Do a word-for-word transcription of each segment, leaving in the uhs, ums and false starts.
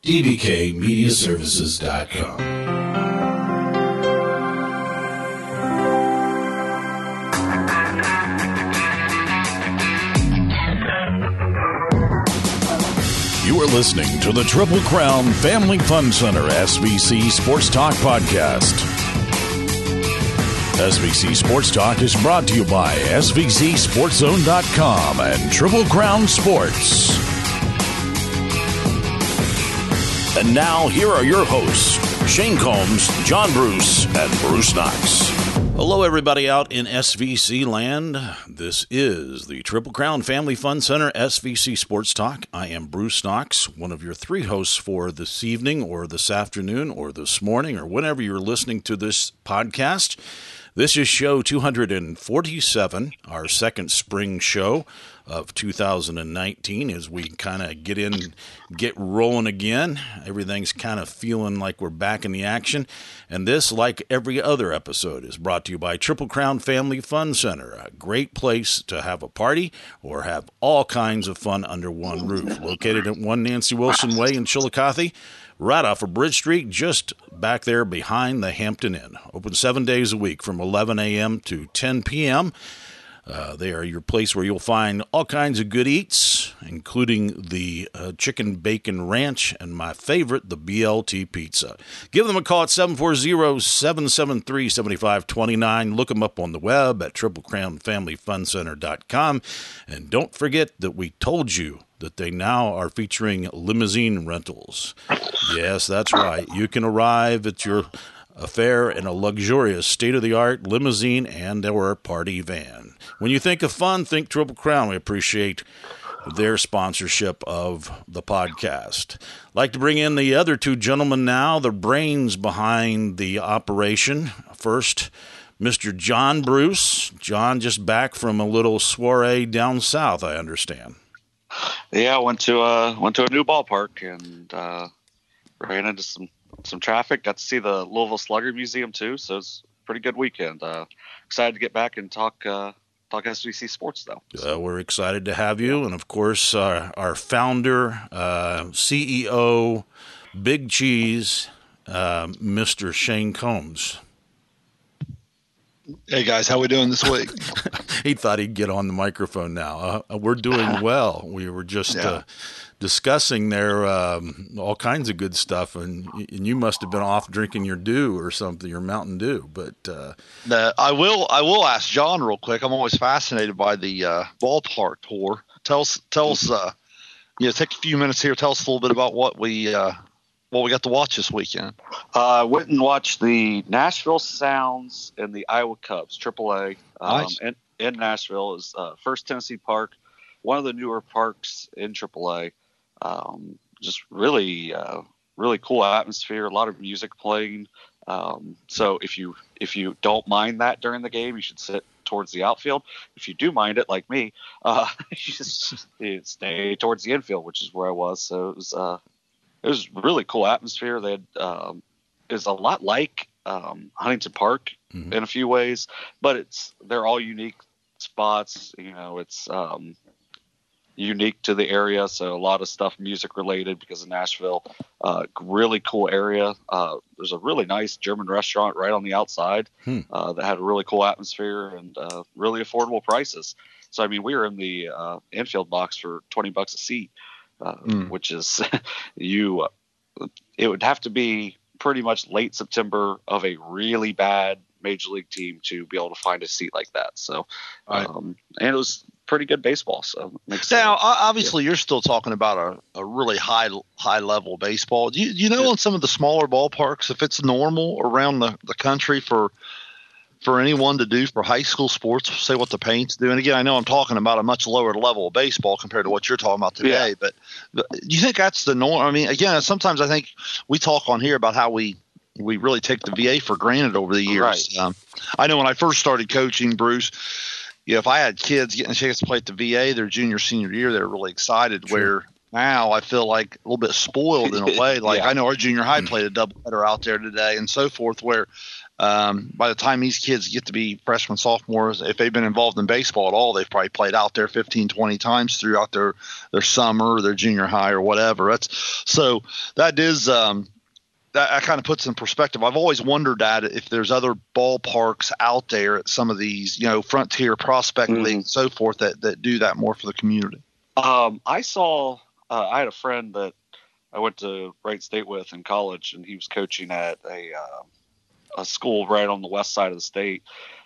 d b k media services dot com. You are listening to the Triple Crown Family Fun Center S V C Sports Talk Podcast. S V C Sports Talk is brought to you by S V C Sports Zone dot com and Triple Crown Sports. And now, here are your hosts, Shane Combs, John Bruce, and Bruce Knox. Hello, everybody out in S V C land. This is the Triple Crown Family Fun Center S V C Sports Talk. I am Bruce Knox, one of your three hosts for this evening or this afternoon or this morning or whenever you're listening to this podcast. This is show two hundred forty-seven, our second spring show of two thousand nineteen, as we kind of get in, get rolling again. Everything's kind of feeling like we're back in the action. And this, like every other episode, is brought to you by Triple Crown Family Fun Center, a great place to have a party or have all kinds of fun under one roof. Located at one Nancy Wilson Way in Chillicothe, right off of Bridge Street, just back there behind the Hampton Inn. Open seven days a week from eleven a.m. to ten p.m. Uh, they are your place where you'll find all kinds of good eats, including the uh, chicken bacon ranch and my favorite, the B L T pizza. Give them a call at seven four zero, seven seven three, seven five two nine. Look them up on the web at triple crown family fun center dot com. And don't forget that we told you that they now are featuring limousine rentals. Yes, that's right. You can arrive at your affair in a luxurious state-of-the-art limousine and or party van. When you think of fun, think Triple Crown. We appreciate their sponsorship of the podcast. I'd like to bring in the other two gentlemen now, the brains behind the operation. First, Mister John Bruce. John just back from a little soiree down south, I understand. Yeah, I went to uh went to a new ballpark and uh, ran into some some traffic. Got to see the Louisville Slugger Museum too, so it's a pretty good weekend. Uh, excited to get back and talk uh, talk S V C sports though. So. Uh, we're excited to have you, and of course our our founder, uh, C E O, Big Cheese, uh, Mister Shane Combs. Hey guys, how we doing this week? He thought he'd get on the microphone now. Uh, we're doing well. We were just yeah. uh, discussing there um, all kinds of good stuff, and and you must have been off drinking your Dew or something, your Mountain Dew. But uh, the, I will I will ask John real quick. I'm always fascinated by the uh, ballpark tour. Tell us tell us uh, you know, take a few minutes here. Tell us a little bit about what we uh, what we got to watch this weekend. I uh, went and watched the Nashville Sounds and the Iowa Cubs, triple A. Um, Nice. in, in Nashville is uh, First Tennessee Park, one of the newer parks in triple A. Um, just really, uh, really cool atmosphere. A lot of music playing. Um, so if you if you don't mind that during the game, you should sit towards the outfield. If you do mind it, like me, uh, you just you stay towards the infield, which is where I was. So it was. Uh, It was really cool atmosphere. They had, um, it was a lot like um, Huntington Park mm-hmm. in a few ways, but it's they're all unique spots. You know, it's um, unique to the area, so a lot of stuff music related because of Nashville. Uh, really cool area. Uh, there's a really nice German restaurant right on the outside hmm. uh, that had a really cool atmosphere and uh, really affordable prices. So I mean, we were in the uh, infield box for twenty bucks a seat. Uh, mm. Which is you, uh, it would have to be pretty much late September of a really bad major league team to be able to find a seat like that. So, right. um, and it was pretty good baseball. So it makes now, sense. obviously, yeah. You're still talking about a, a really high high level baseball. Do you, you know, yeah. on some of the smaller ballparks, if it's normal around the, the country for for anyone to do for high school sports, say what the Paints do. And again, I know I'm talking about a much lower level of baseball compared to what you're talking about today, yeah. but do you think that's the norm? I mean, again, sometimes I think we talk on here about how we, we really take the V A for granted over the years. Right. Um, I know when I first started coaching, Bruce, you know, if I had kids getting a chance to play at the V A their junior, senior year, they were really excited. Sure. Where now I feel like a little bit spoiled in a way. Like yeah. I know our junior high played a doubleheader out there today and so forth, where Um, by the time these kids get to be freshmen, sophomores, if they've been involved in baseball at all, they've probably played out there fifteen, twenty times throughout their, their summer, their junior high or whatever. That's so that is, um, that, that kind of puts in perspective. I've always wondered that if there's other ballparks out there at some of these, you know, Frontier, Prospect Mm-hmm. League and so forth that, that do that more for the community. Um, I saw, uh, I had a friend that I went to Wright State with in college, and he was coaching at a, uh, a school right on the west side of the state,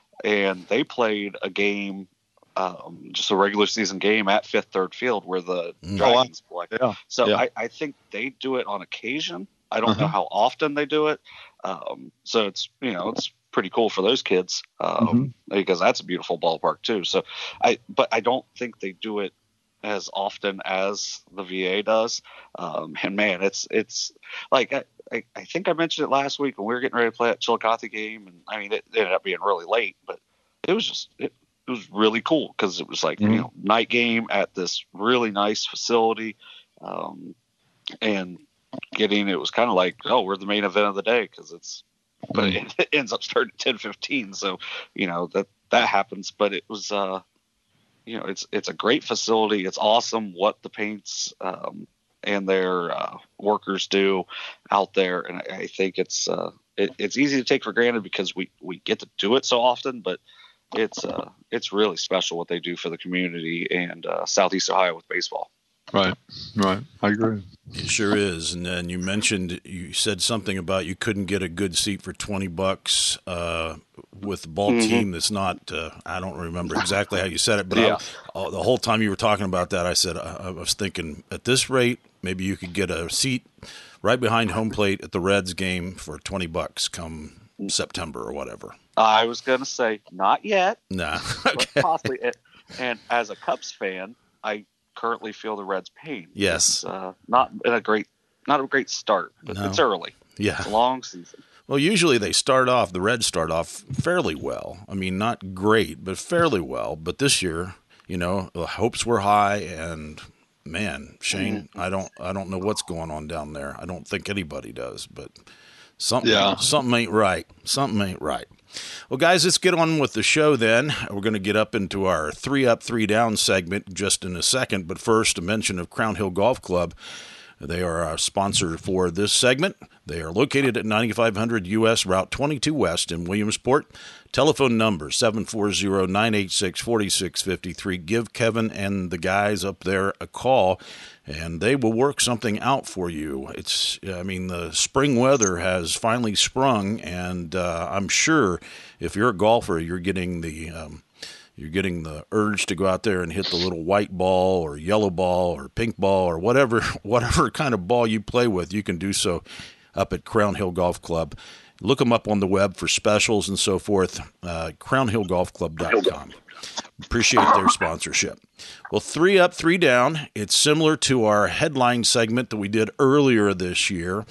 and they played a game, um, just a regular season game at Fifth Third Field where the Mm. Dragons play. Yeah. So Yeah. I, I think they do it on occasion. I don't Uh-huh. know how often they do it. Um, so it's, you know, it's pretty cool for those kids, um, Mhm. because that's a beautiful ballpark too. So I, but I don't think they do it as often as the V A does. Um, and man, it's, it's like, I, I, I think I mentioned it last week when we were getting ready to play that Chillicothe game. And I mean, it ended up being really late, but it was just, it, it was really cool because it was like, Mhm. you know, night game at this really nice facility. Um, and getting, it was kind of like, oh, we're the main event of the day. Cause it's, but it, it ends up starting at ten fifteen. So, you know, that, that happens, but it was, uh, you know, it's, it's a great facility. It's awesome what the Paints, um, and their, uh, workers do out there. And I, I think it's, uh, it, it's easy to take for granted because we, we get to do it so often, but it's, uh, it's really special what they do for the community and, uh, Southeast Ohio with baseball. Right. Right. I agree. It sure is. And then you mentioned, you said something about you couldn't get a good seat for twenty bucks uh, with the ball Mhm. team that's not, uh, I don't remember exactly how you said it, but Yeah. I, uh, the whole time you were talking about that, I said, I, I was thinking at this rate, maybe you could get a seat right behind home plate at the Reds game for twenty bucks come September or whatever. I was going to say not yet, Nah. but Okay. possibly. It, and as a Cubs fan, I currently feel the Reds' pain. Yes. It's, uh, not in a great, not a great start, but No. it's early. Yeah. It's a long season. Well, usually they start off, the Reds start off fairly well. I mean, not great, but fairly well. But this year, you know, the hopes were high, and man, Shane, I don't, I don't know what's going on down there. I don't think anybody does, but something, Yeah. something ain't right. Something ain't right. Well, guys, let's get on with the show then. We're going to get up into our three up, three down segment just in a second. But first, a mention of Crown Hill Golf Club. They are our sponsor for this segment. They are located at ninety-five hundred U S Route twenty-two West in Williamsport. Telephone number seven four zero, nine eight six, four six five three. Give Kevin and the guys up there a call, and they will work something out for you. It's, I mean, the spring weather has finally sprung, and uh, I'm sure if you're a golfer, you're getting the um, you're getting the urge to go out there and hit the little white ball or yellow ball or pink ball or whatever whatever kind of ball you play with. You can do so up at Crown Hill Golf Club. Look them up on the web for specials and so forth, uh, crown hill golf club dot com. Appreciate their sponsorship. Well, three up, three down. It's similar to our headline segment that we did earlier this year.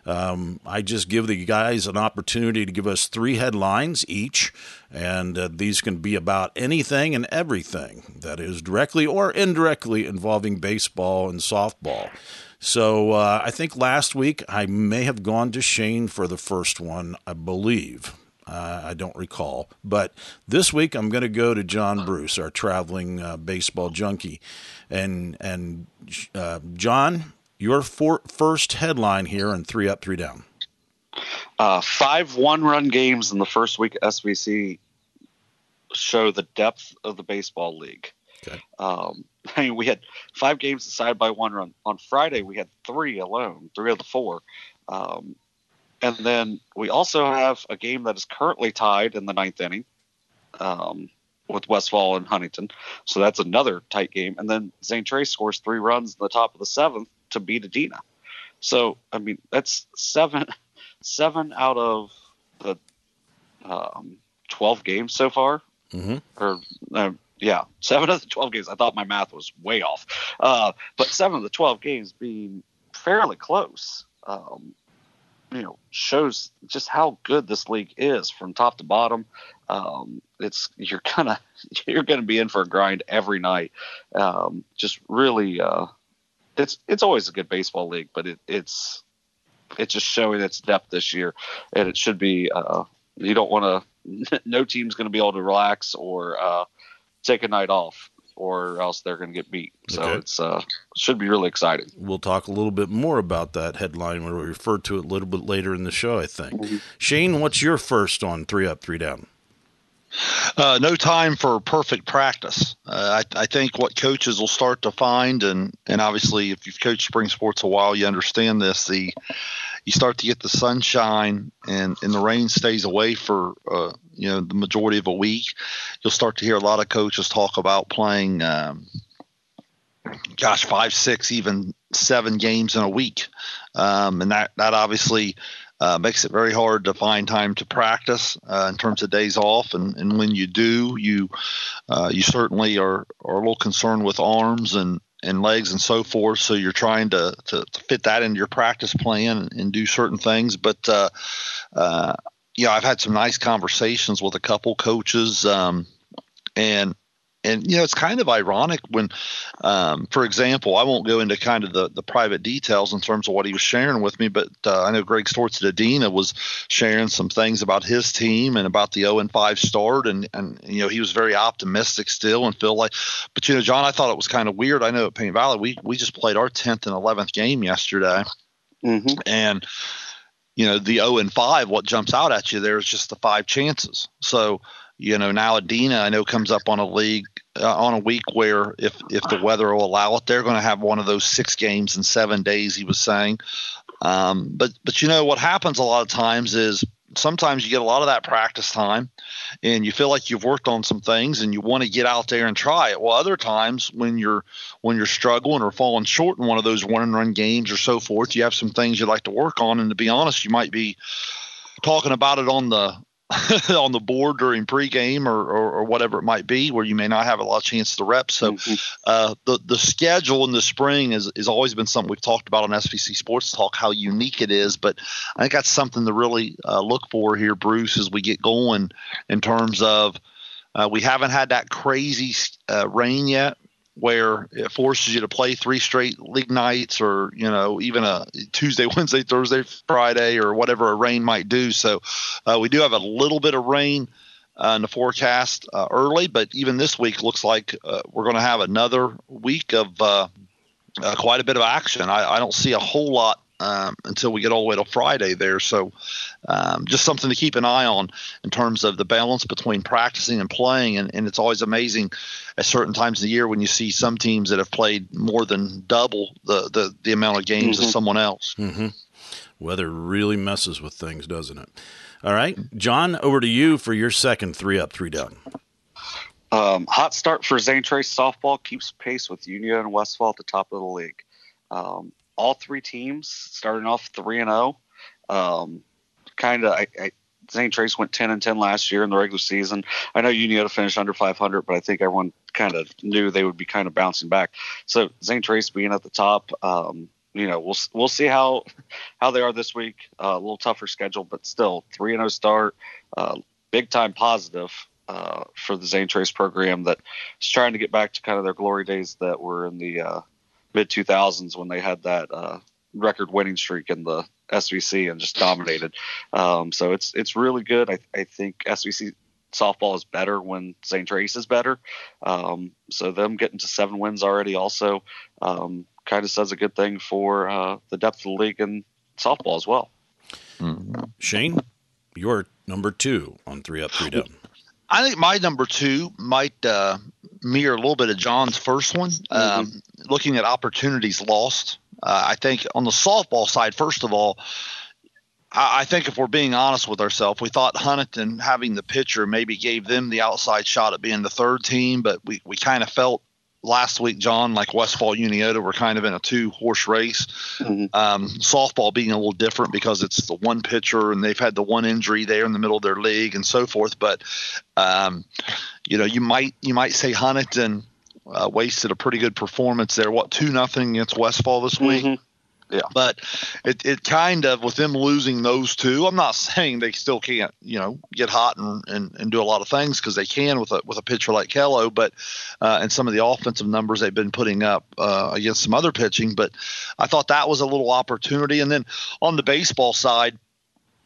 Um, I just give the guys an opportunity to give us three headlines each, and uh, these can be about anything and everything that is directly or indirectly involving baseball and softball. So uh, I think last week I may have gone to Shane for the first one, I believe. Uh, I don't recall. But this week I'm going to go to John Bruce, our traveling uh, baseball junkie. And, and uh, John, your for- first headline here in Three Up, Three Down. Uh, five one-run games in the first week of S V C show the depth of the baseball league. Okay. Um, I mean, we had five games decided by one run. On Friday, we had three alone, three of the four. Um, and then we also have a game that is currently tied in the ninth inning um, with Westfall and Huntington. So that's another tight game. And then Zane Trey scores three runs in the top of the seventh to beat Adena. So, I mean, that's seven, seven out of the um, twelve games so far. Mm-hmm. Or uh, yeah, seven of the twelve games. I thought my math was way off. Uh, but seven of the twelve games being fairly close, um, you know, shows just how good this league is from top to bottom. Um, it's you're gonna you're gonna be in for a grind every night. Um, just really, uh, it's it's always a good baseball league, but it, it's it's just showing its depth this year, and it should be uh, you don't want to. No team's going to be able to relax or uh, take a night off, or else they're going to get beat. So Okay. it's uh, should be really exciting. We'll talk a little bit more about that headline when we refer to it a little bit later in the show, I think. Mm-hmm. Shane, what's your first on three up, three down? Uh, no time for perfect practice. Uh, I, I think what coaches will start to find, and, and obviously if you've coached spring sports a while, you understand this, the you start to get the sunshine and, and the rain stays away for uh, you know the majority of a week. You'll start to hear a lot of coaches talk about playing, um, gosh, five, six, even seven games in a week, um, and that that obviously Uh, makes it very hard to find time to practice uh, in terms of days off, and, and when you do, you uh, you certainly are, are a little concerned with arms and, and legs and so forth. So you're trying to, to, to fit that into your practice plan and, and do certain things. But uh, uh, you know, I've had some nice conversations with a couple coaches, um, and And, you know, it's kind of ironic when, um, for example, I won't go into kind of the, the private details in terms of what he was sharing with me, but uh, I know Greg Storts at Adena was sharing some things about his team and about the oh and five start. And, and, you know, he was very optimistic still and feel like, but, you know, John, I thought it was kind of weird. I know at Paint Valley, we, we just played our tenth and eleventh game yesterday. Mm-hmm. And, you know, the oh and five, what jumps out at you there is just the five chances. So, you know, now Adena, I know, comes up on a league uh, on a week where if if the weather will allow it, they're going to have one of those six games in seven days, he was saying. Um, but but you know what happens a lot of times is sometimes you get a lot of that practice time, and you feel like you've worked on some things, and you want to get out there and try it. Well, other times when you're when you're struggling or falling short in one of those one and run games or so forth, you have some things you'd like to work on. And to be honest, you might be talking about it on the on the board during pregame or, or, or whatever it might be, where you may not have a lot of chance to rep. So Mm-hmm. uh, the the schedule in the spring is has always been something we've talked about on S V C Sports Talk, how unique it is. But I think that's something to really uh, look for here, Bruce, as we get going in terms of uh, we haven't had that crazy uh, rain yet, where it forces you to play three straight league nights, or, you know, even a Tuesday, Wednesday, Thursday, Friday, or whatever a rain might do. So uh, we do have a little bit of rain uh, in the forecast uh, early, but even this week looks like uh, we're going to have another week of uh, uh, quite a bit of action. I, I don't see a whole lot um, until we get all the way to Friday there. So um, just something to keep an eye on in terms of the balance between practicing and playing. And, and it's always amazing at certain times of the year when you see some teams that have played more than double the, the, the amount of games Mm-hmm. as someone else. Mm-hmm. Weather really messes with things, doesn't it? All right, John, over to you for your second three up, three down. Um, hot start for Zane Trace softball, keeps pace with Union and Westfall at the top of the league. Um, all three teams starting off three and zero. Um, kind of, I, I, Zane Trace went ten and ten last year in the regular season. I know Union finished under five hundred, but I think everyone kind of knew they would be kind of bouncing back. So Zane Trace being at the top, um, you know, we'll we'll see how how they are this week. Uh, a little tougher schedule, but still three and zero start, uh, big time positive. Uh, for the Zane Trace program that is trying to get back to kind of their glory days that were in the uh, mid two thousands when they had that uh, record winning streak in the S V C and just dominated. Um, so it's it's really good. I, I think S V C softball is better when Zane Trace is better. Um, so them getting to seven wins already also um, kind of says a good thing for uh, the depth of the league in softball as well. Mm-hmm. Shane, you're number two on three up, three down. I think my number two might uh, mirror a little bit of John's first one. Um, Mm-hmm. Looking at opportunities lost, uh, I think on the softball side, first of all, I, I think if we're being honest with ourselves, we thought Huntington having the pitcher maybe gave them the outside shot at being the third team, but we, we kind of felt last week, John, like Westfall Uniota were kind of in a two-horse race. Mm-hmm. Um, softball being a little different because it's the one pitcher and they've had the one injury there in the middle of their league and so forth. But, um, you know, you might you might say Huntington uh, wasted a pretty good performance there. What, two nothing against Westfall this week? Mm-hmm. Yeah. But it, it kind of, with them losing those two, I'm not saying they still can't, you know, get hot and, and, and do a lot of things, because they can with a with a pitcher like Kello, but uh, and some of the offensive numbers they've been putting up uh, against some other pitching. But I thought that was a little opportunity. And then on the baseball side,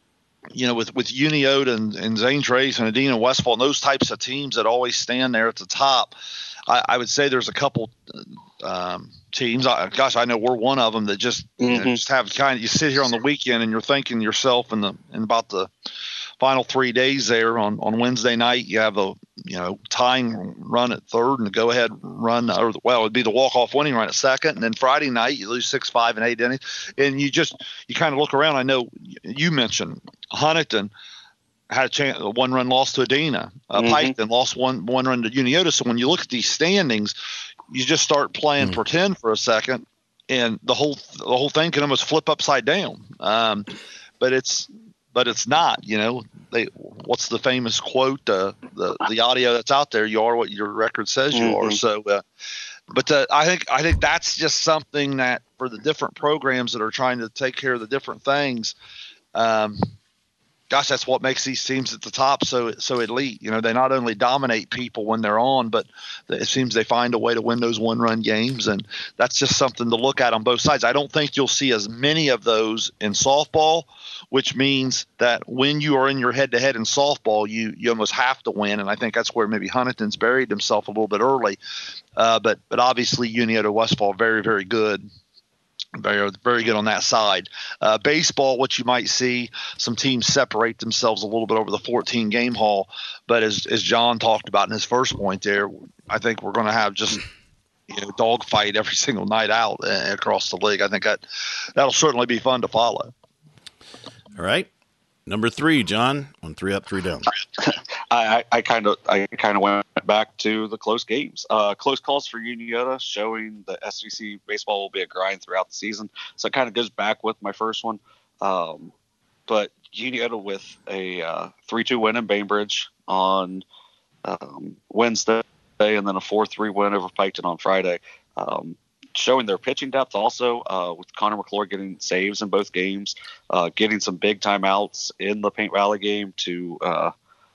you know, with, with Uniota and, and Zane Trace and Adena Westfall and those types of teams that always stand there at the top, I, I would say there's a couple um, teams. I, gosh, I know we're one of them that just, mm-hmm. you know, just have kind of, you sit here on the weekend and you're thinking to yourself in the, in about the final three days there on, on Wednesday night, you have a, you know, tying run at third and the go ahead run, or the, well, it'd be the walk off winning run at second. And then Friday night, you lose six, five and eight innings. And you just, you kind of look around. I know you mentioned Huntington had a chance, a one run loss to Adena, uh, mm-hmm. Piketon lost one, one run to Uniota. So when you look at these standings, you just start playing mm-hmm. pretend for a second and the whole, the whole thing can almost flip upside down. Um, but it's, But it's not, you know, they, what's the famous quote, uh, the, the audio that's out there, you are what your record says you mm-hmm. are. So, uh, but uh, I think, I think that's just something that for the different programs that are trying to take care of the different things, um, gosh, that's what makes these teams at the top so so elite. You know, they not only dominate people when they're on, but it seems they find a way to win those one-run games, and that's just something to look at on both sides. I don't think you'll see as many of those in softball, which means that when you are in your head-to-head in softball, you you almost have to win, and I think that's where maybe Huntington's buried himself a little bit early. Uh, but but obviously, Uniota Westfall very very good. Very, very good on that side. Uh, baseball, what you might see, some teams separate themselves a little bit over the fourteen game haul. But as as John talked about in his first point there, I think we're going to have just you know dogfight every single night out uh, across the league. I think that that'll certainly be fun to follow. All right, number three, John, on three up, three down. I I kind of I kind of went back to the close games, uh, close calls for Uniota, showing that S V C baseball will be a grind throughout the season. So it kind of goes back with my first one, um, but Uniota with a uh, three two win in Bainbridge on um, Wednesday, and then a four three win over Piketon on Friday. Um, showing their pitching depth also uh, with Connor McClure getting saves in both games, uh, getting some big timeouts in the Paint Valley game to uh,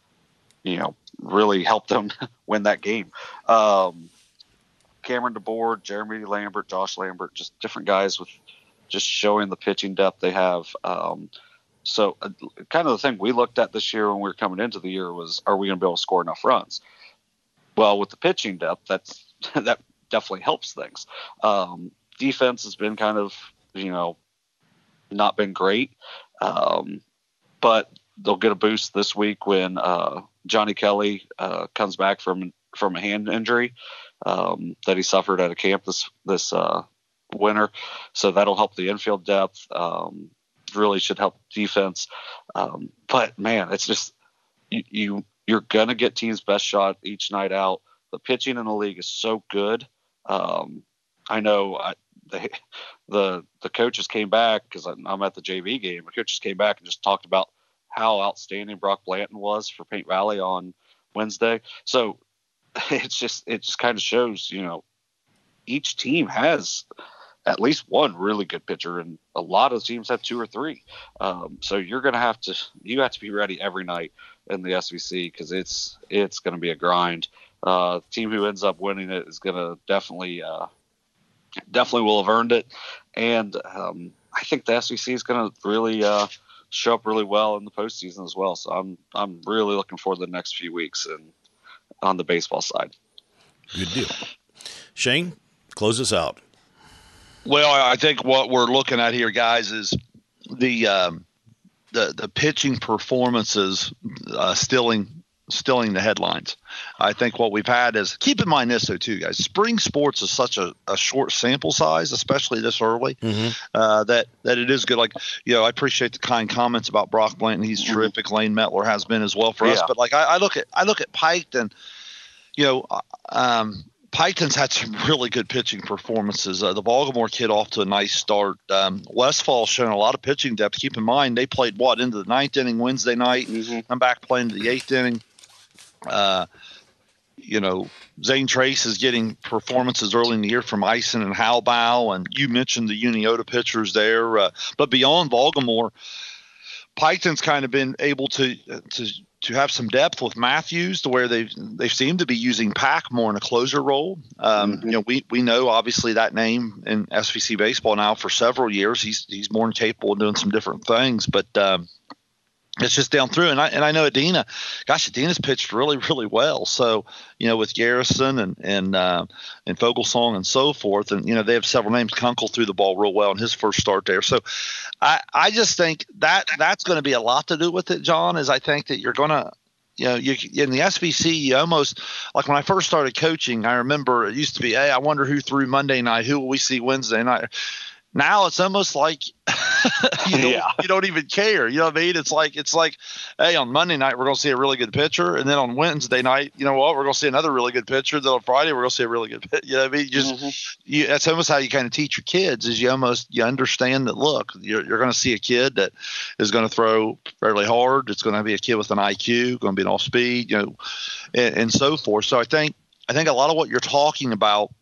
you know, really helped them win that game. Um, Cameron DeBoer, Jeremy Lambert, Josh Lambert, just different guys with just showing the pitching depth they have. Um, so uh, kind of the thing we looked at this year when we were coming into the year was, are we going to be able to score enough runs? Well, with the pitching depth, that's that definitely helps things. Um, defense has been kind of, you know, not been great, um, but they'll get a boost this week when uh, Johnny Kelly uh, comes back from from a hand injury um, that he suffered at a camp this this uh, winter. So that'll help the infield depth. Um, really should help defense. Um, but man, it's just you, you you're gonna get teams' best shot each night out. The pitching in the league is so good. Um, I know I, they, the the coaches came back because I'm at the J V game. The coaches came back and just talked about how outstanding Brock Blanton was for Paint Valley on Wednesday. So it's just, it just kind of shows, you know, each team has at least one really good pitcher, and a lot of teams have two or three. Um, so you're going to have to, you have to be ready every night in the S V C because it's, it's going to be a grind. Uh, the team who ends up winning it is going to definitely, uh, definitely will have earned it. And um, I think the S V C is going to really, uh, show up really well in the postseason as well. So I'm I'm really looking forward to the next few weeks and on the baseball side. Good deal. Shane, close us out. Well, I think what we're looking at here, guys, is the um, the the pitching performances uh, stilling stilling the headlines. I think what we've had is, keep in mind this though too, guys, spring sports is such a, a short sample size, especially this early, mm-hmm. uh, that, that it is good. Like, you know, I appreciate the kind comments about Brock Blanton. He's mm-hmm. terrific. Lane Mettler has been as well for yeah. us. But like, I, I look at, I look at Piketon, you know, um, Piketon's had some really good pitching performances. Uh, the Baltimore kid off to a nice start. Um, Westfall's shown a lot of pitching depth. Keep in mind, they played what into the ninth inning Wednesday night. Mm-hmm. I'm back playing to the eighth inning. Uh, you know, Zane Trace is getting performances early in the year from Eisen and Halbow, and you mentioned the Uniota pitchers there. Uh, but beyond Baltimore, Piketon's kind of been able to to to have some depth with Matthews, to where they've they seem to be using Pack more in a closer role. Um, mm-hmm. You know, we we know obviously that name in S V C baseball now for several years. He's he's more than capable of doing some different things, but. Um, it's just down through. And I and I know Adina, gosh, Adina's pitched really, really well. So, you know, with Garrison and and uh, and Fogelsong and so forth, and you know, they have several names. Kunkel threw the ball real well in his first start there. So, I I just think that that's going to be a lot to do with it, John. Is I think that you're going to. You know, you, in the S V C, you almost like when I first started coaching, I remember it used to be, hey, I wonder who threw Monday night, who will we see Wednesday night? Now it's almost like you, don't, yeah. you don't even care. You know what I mean? It's like it's like, hey, on Monday night we're going to see a really good pitcher, and then on Wednesday night, you know what, we're going to see another really good pitcher. Then on Friday we're going to see a really good pitcher. You know what I mean? You just mm-hmm. you, that's almost how you kind of teach your kids. Is you almost you understand that look, you're, you're going to see a kid that is going to throw fairly hard. It's going to be a kid with an I Q, going to be an off speed, you know, and, and so forth. So I think I think a lot of what you're talking about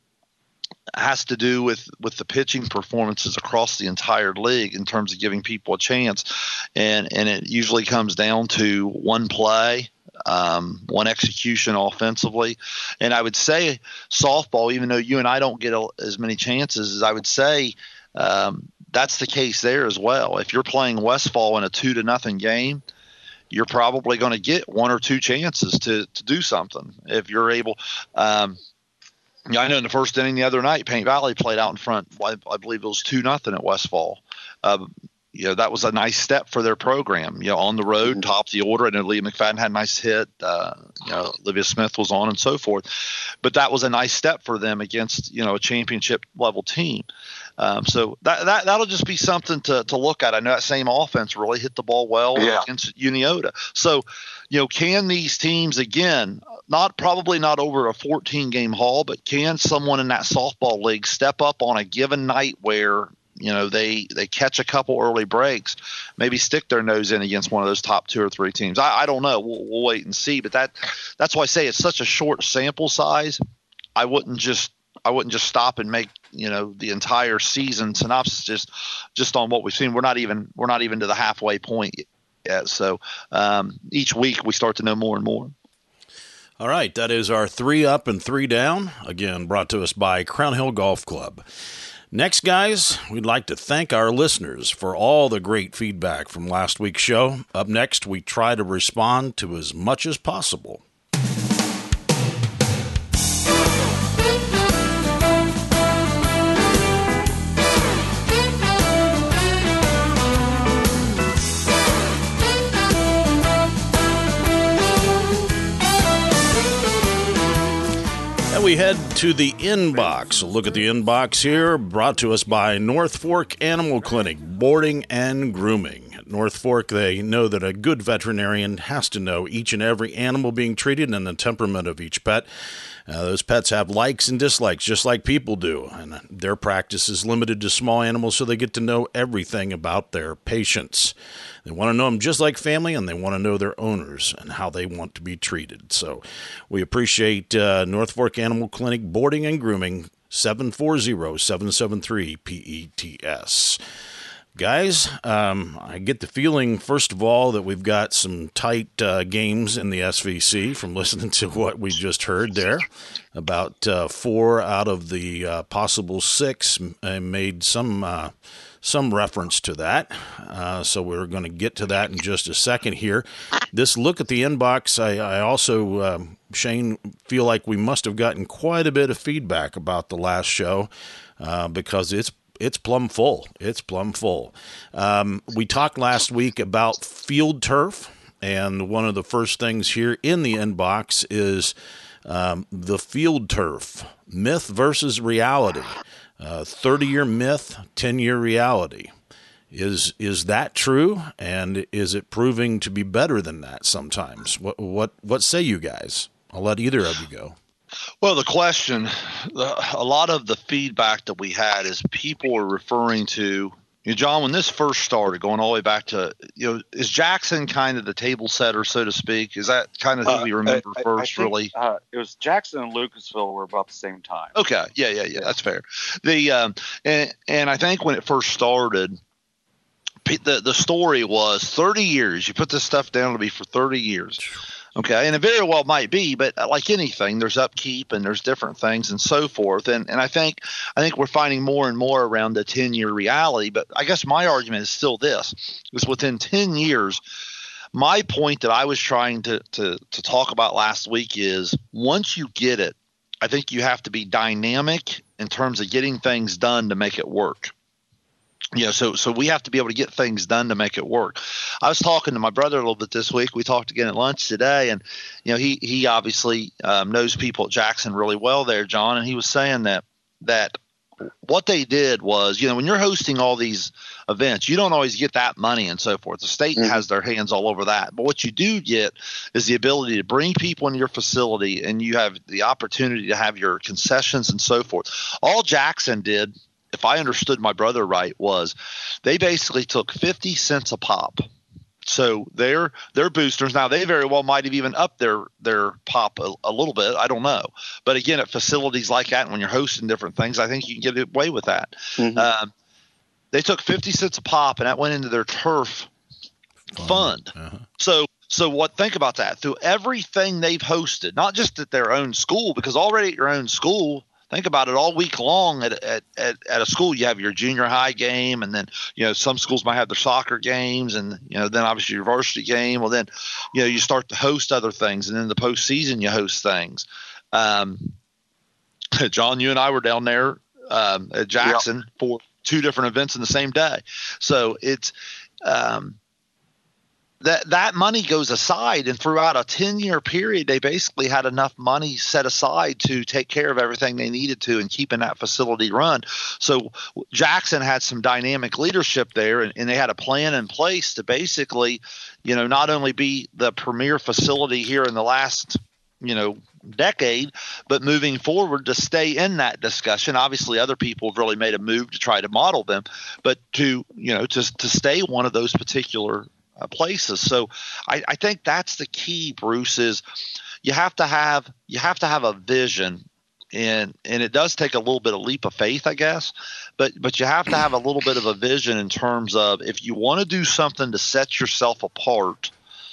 has to do with, with the pitching performances across the entire league in terms of giving people a chance. And, and it usually comes down to one play, um, one execution offensively. And I would say softball, even though you and I don't get a, as many chances, as I would say um, that's the case there as well. If you're playing Westfall in a two to nothing game, you're probably going to get one or two chances to, to do something. If you're able um, – Yeah, I know in the first inning the other night, Paint Valley played out in front. I, I believe it was two nothing at Westfall. Uh, you know, that was a nice step for their program. You know, on the road, mm-hmm. top of the order. I know Leah McFadden had a nice hit. Uh, you know, Olivia Smith was on and so forth. But that was a nice step for them against, you know, a championship level team. Um, so that, that, that'll just be something to, to look at. I know that same offense really hit the ball well yeah. against Uniota. So, you know, can these teams, again, not probably not over a fourteen game haul, but can someone in that softball league step up on a given night where, you know, they, they catch a couple early breaks, maybe stick their nose in against one of those top two or three teams? I, I don't know. We'll, we'll wait and see. But that that's why I say it's such a short sample size. I wouldn't just I wouldn't just stop and make, you know, the entire season synopsis just just on what we've seen. We're not even we're not even to the halfway point yet. So um, each week we start to know more and more. All right, that is our three up and three down, again brought to us by Crown Hill Golf Club. Next, guys, we'd like to thank our listeners for all the great feedback from last week's show. Up next, we try to respond to as much as possible. We head to the inbox. A look at the inbox here, brought to us by North Fork Animal Clinic, boarding and grooming. At North Fork, they know that a good veterinarian has to know each and every animal being treated and the temperament of each pet. Uh, those pets have likes and dislikes, just like people do, and their practice is limited to small animals, so they get to know everything about their patients. They want to know them just like family, and they want to know their owners and how they want to be treated. So we appreciate uh, North Fork Animal Clinic Boarding and Grooming, seven four zero, seven seven three, P E T S. Guys, um, I get the feeling, first of all, that we've got some tight uh, games in the S V C from listening to what we just heard there. About uh, four out of the uh, possible six uh, made some uh, some reference to that. Uh, so we're going to get to that in just a second here. This look at the inbox, I, I also, uh, Shane, feel like we must have gotten quite a bit of feedback about the last show uh, because it's It's plumb full. It's plumb full. Um, we talked last week about field turf, and one of the first things here in the inbox is um, the field turf, myth versus reality. Uh, thirty-year myth, ten-year reality. Is is that true, and is it proving to be better than that sometimes? What what what say you guys? I'll let either of you go. Well, the question, a lot of the feedback that we had is people are referring to, you know, John, when this first started, going all the way back to, you know, is Jackson kind of the table setter, so to speak? Is that kind of who uh, we remember I, first, I think, really? Uh, it was Jackson and Lucasville were about the same time. Okay. Yeah, yeah, yeah. That's fair. The um, and, and I think when it first started, the, the story was thirty years. You put this stuff down to be for thirty years. Okay, and it very well might be, but like anything, there's upkeep and there's different things and so forth. And and I think I think we're finding more and more around the ten-year reality. But I guess my argument is still this: is within ten years, my point that I was trying to, to, to talk about last week is once you get it, I think you have to be dynamic in terms of getting things done to make it work. You know, so so we have to be able to get things done to make it work. I was talking to my brother a little bit this week. We talked again at lunch today, and you know, he he obviously um, knows people at Jackson really well there, John, and he was saying that that what they did was, you know, when you're hosting all these events, you don't always get that money and so forth. The state mm-hmm. has their hands all over that. But what you do get is the ability to bring people into your facility, and you have the opportunity to have your concessions and so forth. All Jackson did, if I understood my brother right, was they basically took fifty cents a pop. So their their boosters, now they very well might have even upped their their pop a, a little bit. I don't know. But again, at facilities like that, when you're hosting different things, I think you can get away with that. Mm-hmm. Um, they took fifty cents a pop, and that went into their turf Fun. fund. Uh-huh. So so what? Think about that. Through everything they've hosted, not just at their own school, because already at your own school, think about it, all week long at, at, at, at a school, you have your junior high game, and then, you know, some schools might have their soccer games, and, you know, then obviously your varsity game. Well, then, you know, you start to host other things, and then the postseason you host things. Um, John, you and I were down there um, at Jackson yep. for two different events in the same day. So it's um, – That that money goes aside, and throughout a ten-year period, they basically had enough money set aside to take care of everything they needed to and keeping that facility run. So Jackson had some dynamic leadership there, and, and they had a plan in place to basically, you know, not only be the premier facility here in the last, you know, decade, but moving forward to stay in that discussion. Obviously, other people have really made a move to try to model them, but to, you know, to to stay one of those particular Uh, places. So I, I think that's the key, Bruce, is you have to have you have to have a vision, and and it does take a little bit of leap of faith, I guess, but but you have to have a little bit of a vision in terms of if you want to do something to set yourself apart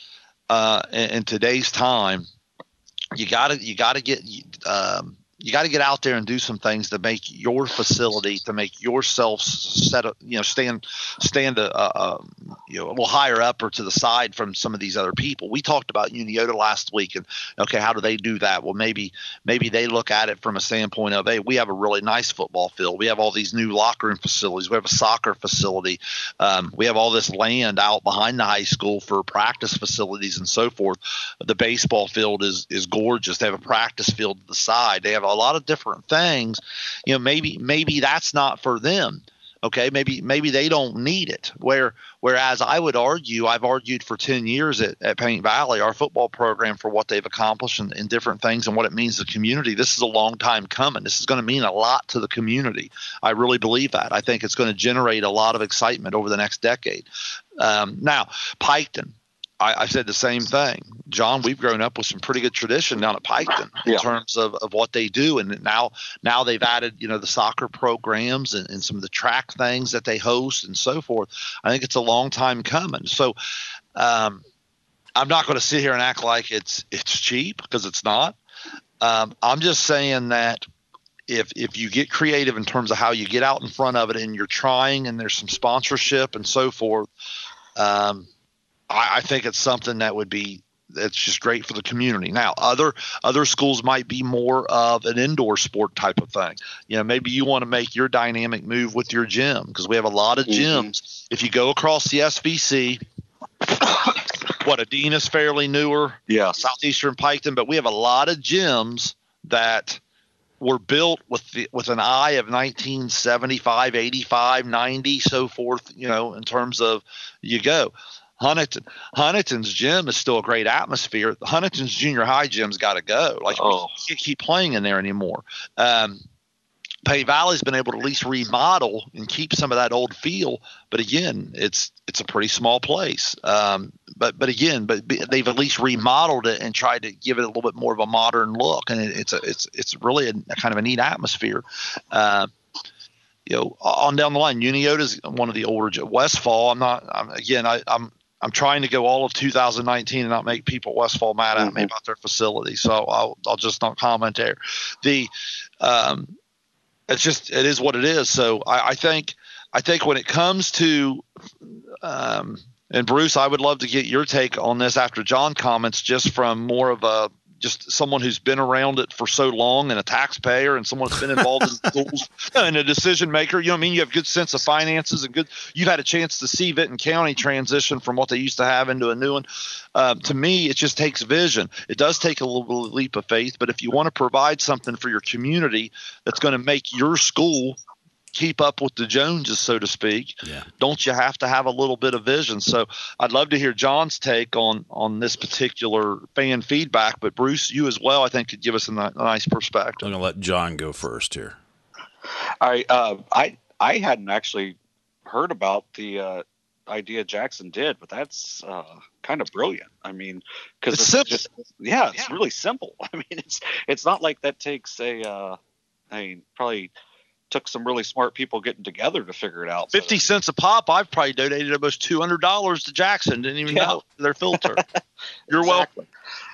uh, in, in today's time, you gotta you gotta get um, you got to get out there and do some things to make your facility, to make yourself set up, you know, stand, stand a, a, a you know, a little higher up or to the side from some of these other people. We talked about Uniota last week, and okay, how do they do that? Well, maybe, maybe they look at it from a standpoint of, hey, we have a really nice football field. We have all these new locker room facilities. We have a soccer facility. Um, we have all this land out behind the high school for practice facilities and so forth. The baseball field is, is gorgeous. They have a practice field to the side. They have a lot of different things. You know, maybe maybe that's not for them. Okay, maybe maybe they don't need it. Where whereas I would argue, I've argued for ten years at, at Paint Valley, our football program, for what they've accomplished in, in different things and what it means to the community. This is a long time coming. This is going to mean a lot to the community. I really believe that. I think it's going to generate a lot of excitement over the next decade. Um, now, Piketon. I, I said the same thing. John, we've grown up with some pretty good tradition down at Piketon in yeah. terms of, of what they do. And now now they've added, you know, the soccer programs and, and some of the track things that they host and so forth. I think it's a long time coming. So um, I'm not going to sit here and act like it's it's cheap, because it's not. Um, I'm just saying that if if you get creative in terms of how you get out in front of it, and you're trying, and there's some sponsorship and so forth, um, I, I think it's something that would be that's just great for the community. Now, other other schools might be more of an indoor sport type of thing. You know, maybe you want to make your dynamic move with your gym, because we have a lot of gyms. Mm-hmm. If you go across the S V C, what, Adina is fairly newer, yeah, Southeastern Piketon, but we have a lot of gyms that were built with the, with an eye of nineteen seventy-five, eighty-five, ninety, so forth, you know, in terms of you go. Huntington, Huntington's gym is still a great atmosphere. Huntington's junior high gym's got to go. Like, oh. we can't keep playing in there anymore. Um, Paint Valley's been able to at least remodel and keep some of that old feel, but again, it's it's a pretty small place. Um, but but again, but they've at least remodeled it and tried to give it a little bit more of a modern look, and it, it's a it's it's really a, a kind of a neat atmosphere. Uh, you know, on down the line, Uniota is one of the older. Westfall, I'm not. I'm, again, I, I'm. I'm trying to go all of two thousand nineteen and not make people at Westfall mad at mm-hmm. me about their facility, so I'll I'll just not comment there. The um, it's just it is what it is. So I, I think I think when it comes to um, and Bruce, I would love to get your take on this after John comments, just from more of a just someone who's been around it for so long and a taxpayer and someone who's been involved in schools and a decision maker. You know what I mean? You have a good sense of finances and good. You've had a chance to see Vinton County transition from what they used to have into a new one. Uh, to me, it just takes vision. It does take a little leap of faith, but if you want to provide something for your community that's going to make your school keep up with the Joneses, so to speak, yeah. don't you have to have a little bit of vision? So I'd love to hear John's take on on this particular fan feedback, but Bruce, you as well, I think, could give us a, a nice perspective. I'm going to let John go first here. All right. Uh, I, I hadn't actually heard about the uh, idea Jackson did, but that's uh, kind of brilliant. I mean, because it's, it's simple. Just, yeah, it's yeah. really simple. I mean, it's it's not like that takes a, uh, I mean, probably – took some really smart people getting together to figure it out. fifty cents a pop. I've probably donated almost two hundred dollars to Jackson. Didn't even yeah. know their filter. You're welcome.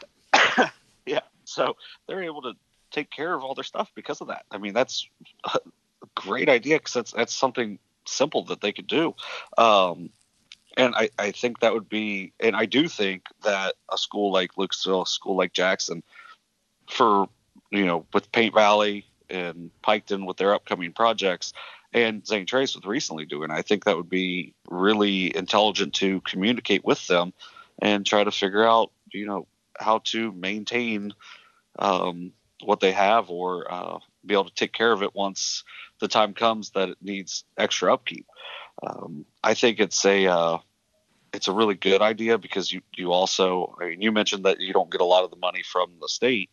Yeah. So they're able to take care of all their stuff because of that. I mean, that's a great idea, because that's, that's something simple that they could do. Um, and I, I think that would be, and I do think that a school like Lucasville, a school like Jackson, for, you know, with Paint Valley and Piketon with their upcoming projects, and Saint Trace with recently doing, I think that would be really intelligent to communicate with them and try to figure out, you know, how to maintain um, what they have, or uh, be able to take care of it once the time comes that it needs extra upkeep. Um, I think it's a uh, it's a really good idea, because you you also, I mean, you mentioned that you don't get a lot of the money from the state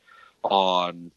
on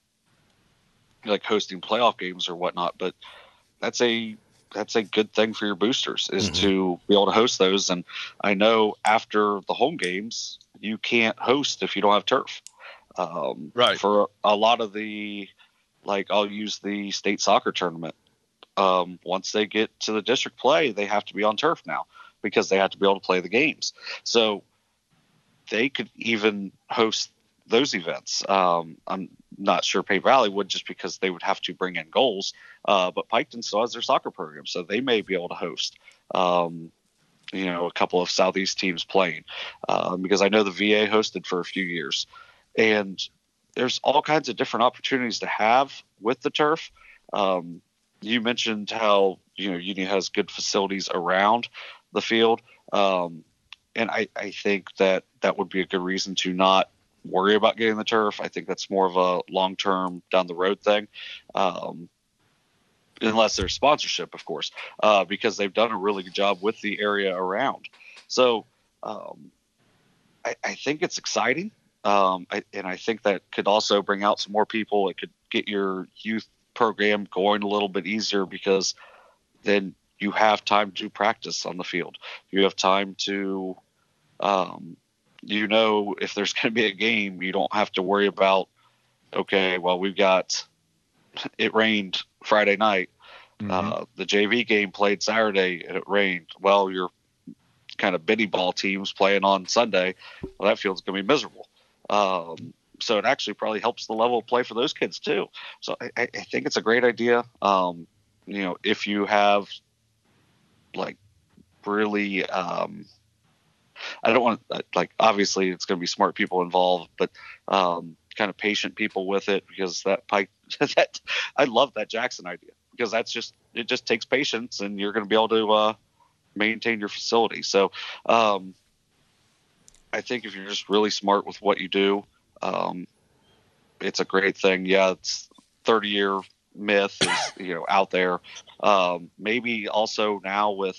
like hosting playoff games or whatnot, but that's a that's a good thing for your boosters, is mm-hmm. to be able to host those. And I know after the home games, you can't host if you don't have turf. Um, right. For a lot of the, like, I'll use the state soccer tournament. Um, once they get to the district play, they have to be on turf now, because they have to be able to play the games. So they could even host those events. Um, I'm not sure Paint Valley would, just because they would have to bring in goals. Uh, but Piketon still has their soccer program, so they may be able to host, um, you know, a couple of Southeast teams playing, uh, because I know the V A hosted for a few years, and there's all kinds of different opportunities to have with the turf. Um, you mentioned how, you know, Union has good facilities around the field. Um, and I, I think that that would be a good reason to not worry about getting the turf. I think that's more of a long-term down the road thing. Um, unless there's sponsorship, of course, uh, because they've done a really good job with the area around. So um, I, I think it's exciting. Um, I, and I think that could also bring out some more people. It could get your youth program going a little bit easier, because then you have time to practice on the field. You have time to, um, you know, if there's going to be a game, you don't have to worry about, okay, well, we've got, it rained Friday night. Mm-hmm. Uh, the J V game played Saturday and it rained. Well, your kind of bitty ball teams playing on Sunday, well, that field's going to be miserable. Um, so it actually probably helps the level of play for those kids too. So I, I think it's a great idea. Um, you know, if you have like really, um, I don't want to, like, obviously it's going to be smart people involved, but um, kind of patient people with it, because that Pike, that I love that Jackson idea, because that's just, it just takes patience, and you're going to be able to uh, maintain your facility. So um, I think if you're just really smart with what you do, um, it's a great thing. Yeah, it's thirty year myth is, you know, out there. Um, maybe also now with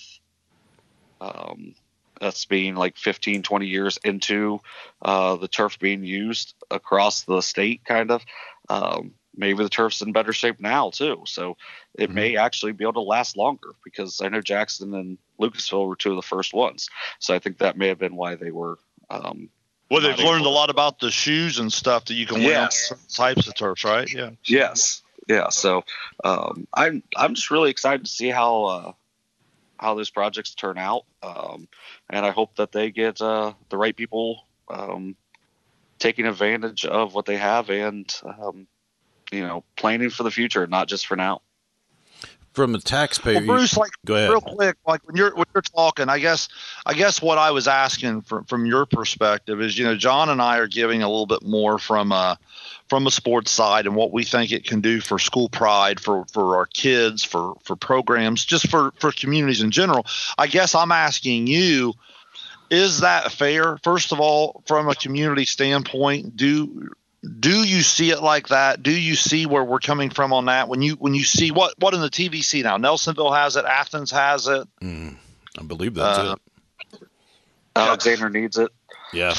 um, us being like fifteen, twenty years into uh, the turf being used across the state, kind of, um, maybe the turf's in better shape now too. So it mm-hmm. may actually be able to last longer, because I know Jackson and Lucasville were two of the first ones. So I think that may have been why they were. Um, well, they've learned a lot about the shoes and stuff that you can wear on certain types of turfs, right? Yeah. Yes. Yeah. So um, I'm I'm just really excited to see how uh, how those projects turn out, um, and I hope that they get uh, the right people um, taking advantage of what they have, and um, you know, planning for the future, not just for now. From a taxpayer, well, Bruce, like go ahead. Real quick, like when you're when you're talking, I guess I guess what I was asking from from your perspective is, you know, John and I are giving a little bit more from a from a sports side and what we think it can do for school pride, for for our kids, for for programs, just for for communities in general. I guess I'm asking you, is that fair? First of all, from a community standpoint, do Do you see it like that? Do you see where we're coming from on that? When you when you see what what in the T V C now? Nelsonville has it. Athens has it. Mm, I believe that's uh, it. Alexander needs it. Yeah.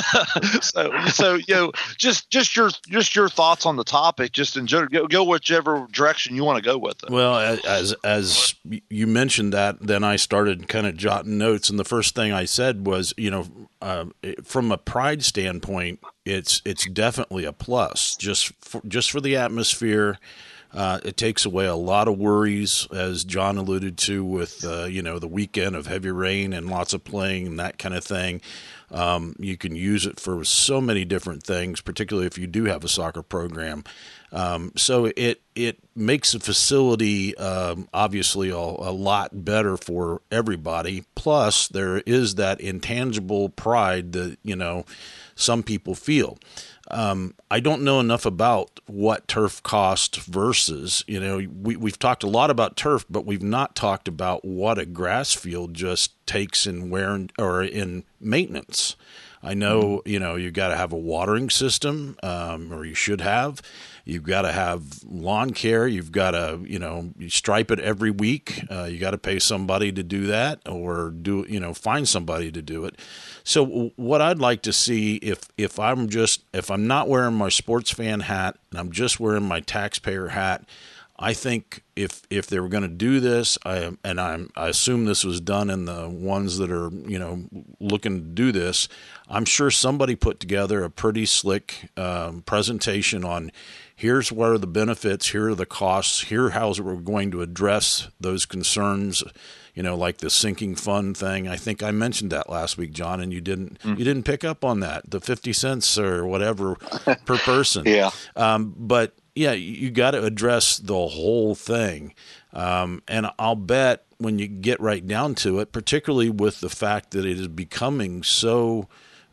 so so you know just just your just your thoughts on the topic. Just in general, go, go whichever direction you want to go with it. Well, as as you mentioned that, then I started kind of jotting notes, and the first thing I said was, you know, uh, from a pride standpoint, it's it's definitely a plus. Just for, just for the atmosphere. Uh, it takes away a lot of worries, as John alluded to, with uh, you know the weekend of heavy rain and lots of playing and that kind of thing. Um, you can use it for so many different things, particularly if you do have a soccer program. Um, so it it makes the facility um, obviously a, a lot better for everybody. Plus, there is that intangible pride that you know some people feel. Um, I don't know enough about what turf cost versus, you know, we, we've talked a lot about turf, but we've not talked about what a grass field just takes in wear and, or in maintenance. I know, you know, you've got to have a watering system, um, or you should have. You've got to have lawn care. You've got to, you know, you stripe it every week. Uh, you got to pay somebody to do that, or do, you know, find somebody to do it. So what I'd like to see, if if I'm just if I'm not wearing my sports fan hat and I'm just wearing my taxpayer hat, I think if if they were going to do this, I and I'm I assume this was done in the ones that are, you know, looking to do this, I'm sure somebody put together a pretty slick um, presentation on here's what are the benefits, here are the costs, here how we're going to address those concerns. You know, like the sinking fund thing. I think I mentioned that last week, John, and you didn't mm. you didn't pick up on that. The fifty cents or whatever per person. Yeah. Um, but yeah, you got to address the whole thing. Um, and I'll bet when you get right down to it, particularly with the fact that it is becoming so,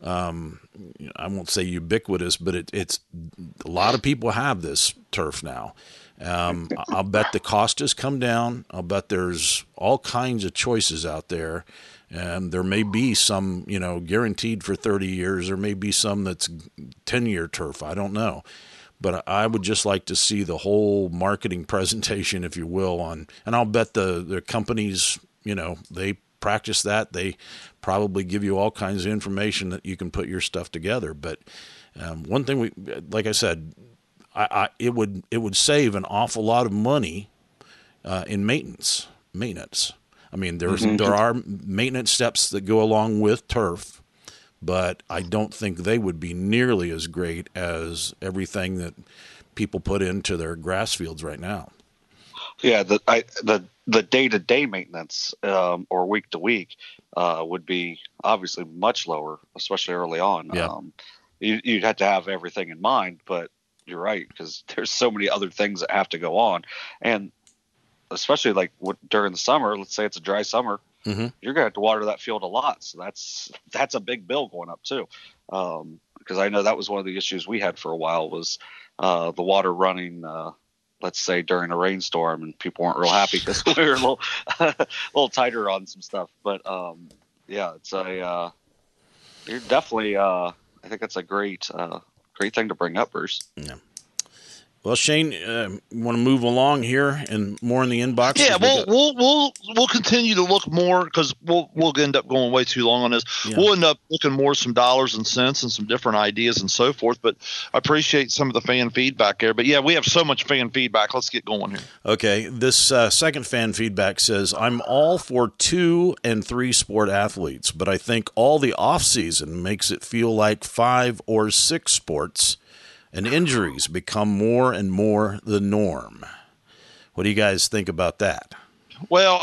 um, I won't say ubiquitous, but it, it's a lot of people have this turf now. Um, I'll bet the cost has come down. I'll bet there's all kinds of choices out there. And there may be some, you know, guaranteed for thirty years. There may be some that's ten-year turf. I don't know. But I would just like to see the whole marketing presentation, if you will, on. And I'll bet the, the companies, you know, they practice that. They probably give you all kinds of information that you can put your stuff together. But um, one thing, we, like I said, I, I, it would it would save an awful lot of money uh, in maintenance. Maintenance. I mean, there's mm-hmm. there are maintenance steps that go along with turf, but I don't think they would be nearly as great as everything that people put into their grass fields right now. Yeah, the I, the the day to day maintenance um, or week to week uh, would be obviously much lower, especially early on. Yeah. Um, you, you'd have to have everything in mind, but you're right, because there's so many other things that have to go on, and especially like what, during the summer, let's say it's a dry summer, mm-hmm. you're gonna have to water that field a lot, so that's that's a big bill going up too. Um, because I know that was one of the issues we had for a while was uh, the water running, uh, let's say during a rainstorm, and people weren't real happy because we were a little a little tighter on some stuff. But um, yeah, it's a uh, you're definitely uh, I think that's a great. Uh, Great thing to bring up, Bruce. Yeah. Well, Shane, uh, you want to move along here and more in the inbox? Yeah, we'll, we we'll we'll we'll continue to look more because we'll we'll end up going way too long on this. Yeah. We'll end up looking more some dollars and cents and some different ideas and so forth. But I appreciate some of the fan feedback there. But yeah, we have so much fan feedback. Let's get going here. Okay, this uh, second fan feedback says, "I'm all for two and three sport athletes, but I think all the off season makes it feel like five or six sports." And injuries become more and more the norm. What do you guys think about that? Well,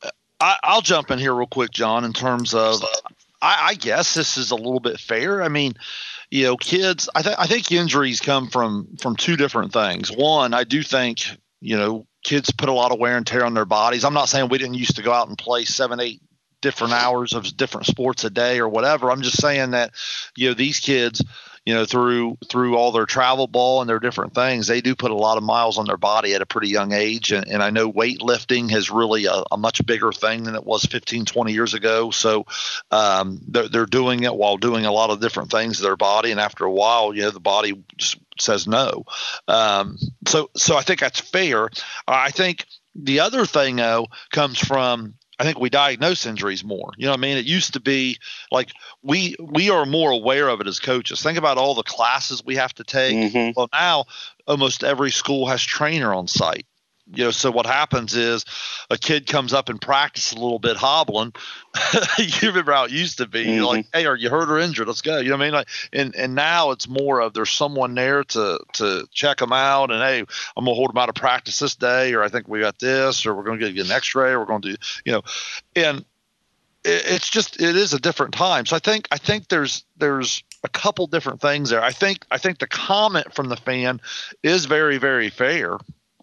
I, I'll jump in here real quick, John, in terms of I, I guess this is a little bit fair. I mean, you know, kids, I, th- I think injuries come from from two different things. One, I do think, you know, kids put a lot of wear and tear on their bodies. I'm not saying we didn't used to go out and play seven, eight different hours of different sports a day or whatever. I'm just saying that, you know, these kids, you know, through through all their travel ball and their different things, they do put a lot of miles on their body at a pretty young age. And, and I know weightlifting is really a, a much bigger thing than it was fifteen, twenty years ago. So um, they're, they're doing it while doing a lot of different things to their body. And after a while, you know, the body just says no. Um, so so I think that's fair. I think the other thing, though, comes from I think we diagnose injuries more. You know what I mean? It used to be like we we are more aware of it as coaches. Think about all the classes we have to take. Mm-hmm. Well, now almost every school has trainer on site. You know, so what happens is a kid comes up and practice a little bit hobbling. You remember how it used to be. Mm-hmm. You're like, hey, are you hurt or injured? Let's go. You know what I mean? Like, and and now it's more of there's someone there to to check them out. And hey, I'm gonna hold them out of practice this day, or I think we got this, or we're gonna get an X-ray, or we're gonna do, you know, and it, it's just it is a different time. So I think I think there's there's a couple different things there. I think I think the comment from the fan is very very fair.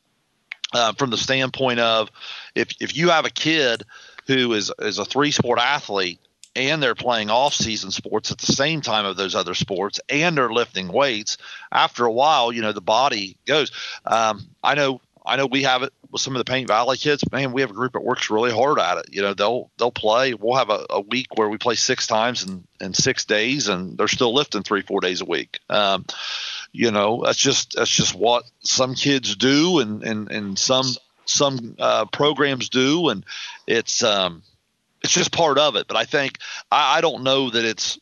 Uh, from the standpoint of if if you have a kid who is is a three sport athlete and they're playing off season sports at the same time of those other sports and they're lifting weights, after a while, you know, the body goes. Um, I know I know we have it with some of the Paint Valley kids. Man, we have a group that works really hard at it. You know, they'll they'll play. We'll have a, a week where we play six times in, in six days, and they're still lifting three, four days a week. Um, You know, that's just that's just what some kids do, and and, and some some uh, programs do, and it's um it's just part of it. But I think I, I don't know that it's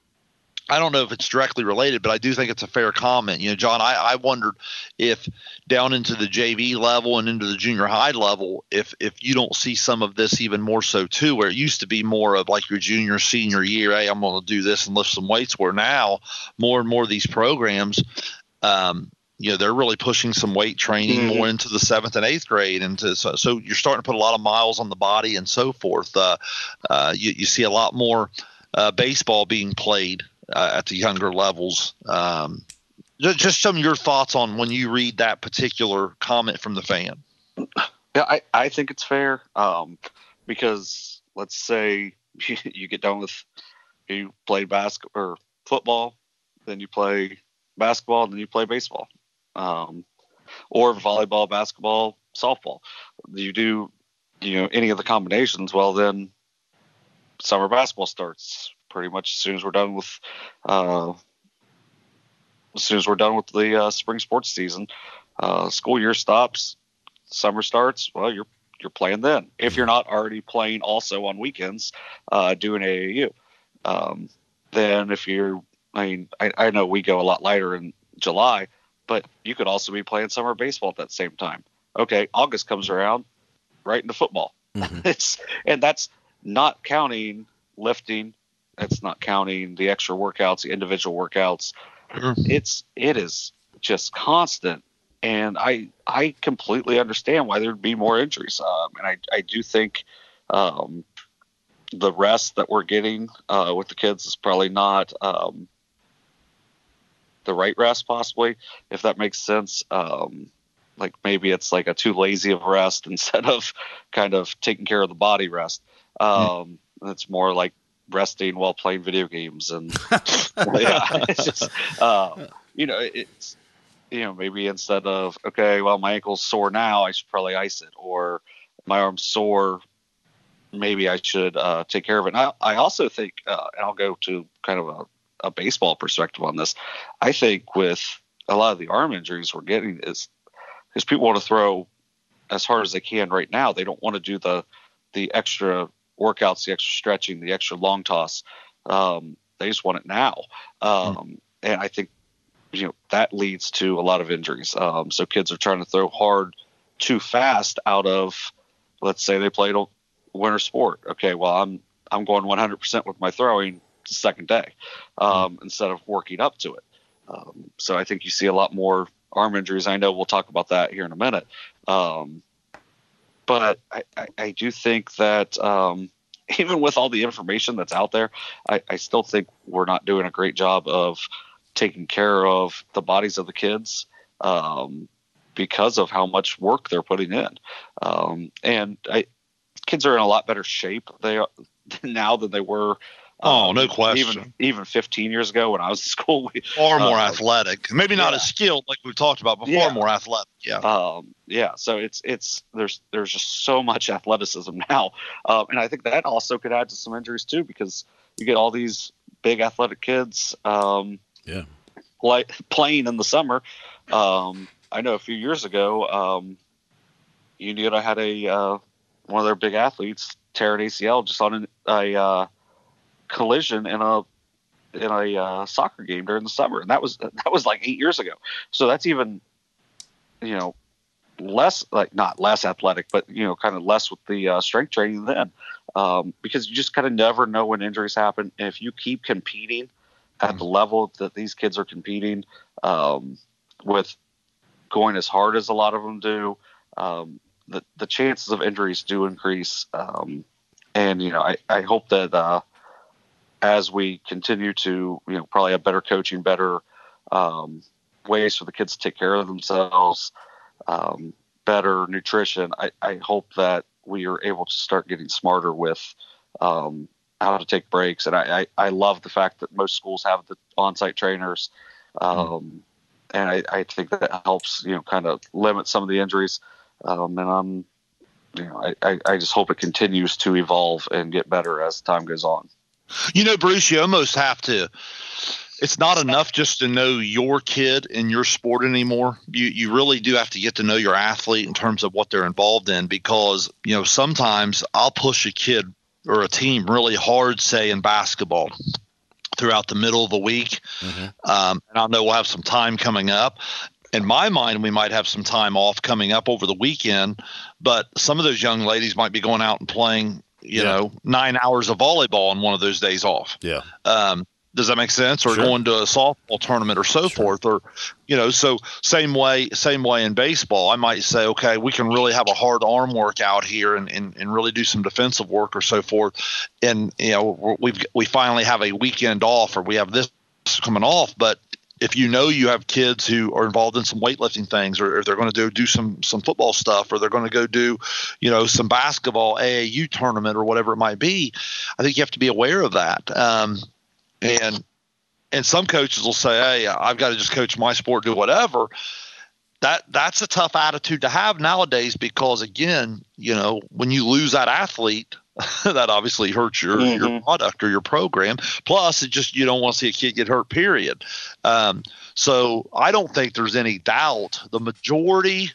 I don't know if it's directly related, but I do think it's a fair comment. You know, John, I, I wondered if down into the J V level and into the junior high level, if if you don't see some of this even more so too, where it used to be more of like your junior, senior year, hey, I'm going to do this and lift some weights, where now more and more of these programs, um, you know, they're really pushing some weight training mm-hmm. more into the seventh and eighth grade. And to, so, so you're starting to put a lot of miles on the body and so forth. Uh, uh, you, you see a lot more uh, baseball being played Uh, at the younger levels. Um, just some of your thoughts on when you read that particular comment from the fan. Yeah, I, I think it's fair um, because let's say you, you get done with you play basketball or football, then you play basketball, then you play baseball, um, or volleyball, basketball, softball. You do you know any of the combinations. Well, then summer basketball starts. Pretty much as soon as we're done with, uh, as soon as we're done with the uh, spring sports season, uh, school year stops, summer starts. Well, you're you're playing then. If you're not already playing also on weekends, uh, doing A A U, um, then if you're, I mean, I, I know we go a lot lighter in July, but you could also be playing summer baseball at that same time. Okay, August comes around, right into football. Mm-hmm. It's and that's not counting lifting. It's not counting the extra workouts, the individual workouts. Mm-hmm. It's it is just constant, and I I completely understand why there'd be more injuries. Um, and I I do think um, the rest that we're getting uh, with the kids is probably not um, the right rest, possibly, if that makes sense. Um, like maybe it's like a too lazy of rest instead of kind of taking care of the body rest. Um, mm-hmm. It's more like resting while playing video games, and yeah, it's just uh, you know, it's you know maybe instead of okay, well my ankle's sore now, I should probably ice it, or my arm's sore, maybe I should uh, take care of it. And I, I also think, uh, and I'll go to kind of a, a baseball perspective on this. I think with a lot of the arm injuries we're getting is because people want to throw as hard as they can right now. They don't want to do the the extra workouts, the extra stretching, the extra long toss. Um, they just want it now. Um, mm. And I think, you know, that leads to a lot of injuries. Um, so kids are trying to throw hard too fast out of, let's say they played a winter sport. Okay, well, I'm, I'm going one hundred percent with my throwing the second day um, mm. instead of working up to it. Um, so I think you see a lot more arm injuries. I know we'll talk about that here in a minute. Um, But I, I, I do think that um, even with all the information that's out there, I, I still think we're not doing a great job of taking care of the bodies of the kids. Um, because of how much work they're putting in. Um, and I, kids are in a lot better shape they are now than they were. Oh, um, no question. Even even fifteen years ago when I was in school, we, far more uh, athletic. Maybe not yeah. as skilled like we've talked about, but Yeah. far more athletic. Yeah. Um, yeah. So it's it's there's there's just so much athleticism now, um, and I think that also could add to some injuries too, because you get all these big athletic kids. Um, Yeah. Play, playing in the summer. Um, I know a few years ago, um, Union had a uh, one of their big athletes tear an A C L just on an, a uh, collision in a in a uh, soccer game during the summer, and that was that was like eight years ago. So that's even, you know, less like not less athletic, but you know, kind of less with the uh, strength training then, um, because you just kind of never know when injuries happen. And if you keep competing at the level that these kids are competing, um, with going as hard as a lot of them do, um, the the chances of injuries do increase. Um, and you know, I I hope that. Uh, as we continue to, you know, probably have better coaching, better um, ways for the kids to take care of themselves, um, better nutrition, I, I hope that we are able to start getting smarter with um, how to take breaks. And I, I, I love the fact that most schools have the on-site trainers. Um, mm-hmm. And I, I think that helps, you know, kind of limit some of the injuries. Um, and I'm, you know, I, I, I just hope it continues to evolve and get better as time goes on. You know, Bruce, you almost have to – it's not enough just to know your kid in your sport anymore. You you really do have to get to know your athlete in terms of what they're involved in, because, you know, sometimes I'll push a kid or a team really hard, say, in basketball throughout the middle of the week. Mm-hmm. Um, and I know we'll have some time coming up. In my mind, we might have some time off coming up over the weekend, but some of those young ladies might be going out and playing – you yeah. know, nine hours of volleyball on one of those days off. Yeah. Um, does that make sense? Or sure. going to a softball tournament or so sure. forth, or, you know, so same way, same way in baseball, I might say, okay, we can really have a hard arm workout here and, and, and really do some defensive work or so forth. And, you know, we've, we finally have a weekend off, or we have this coming off, but if you know you have kids who are involved in some weightlifting things, or, or they're going to do do some some football stuff, or they're going to go do, you know, some basketball A A U tournament or whatever it might be, I think you have to be aware of that. Um, and and some coaches will say, hey, I've got to just coach my sport, do whatever. That that's a tough attitude to have nowadays, because again, you know, when you lose that athlete, that obviously hurts your, mm-hmm. your product or your program. Plus, it just, you don't want to see a kid get hurt, period. Um, so I don't think there's any doubt. The majority,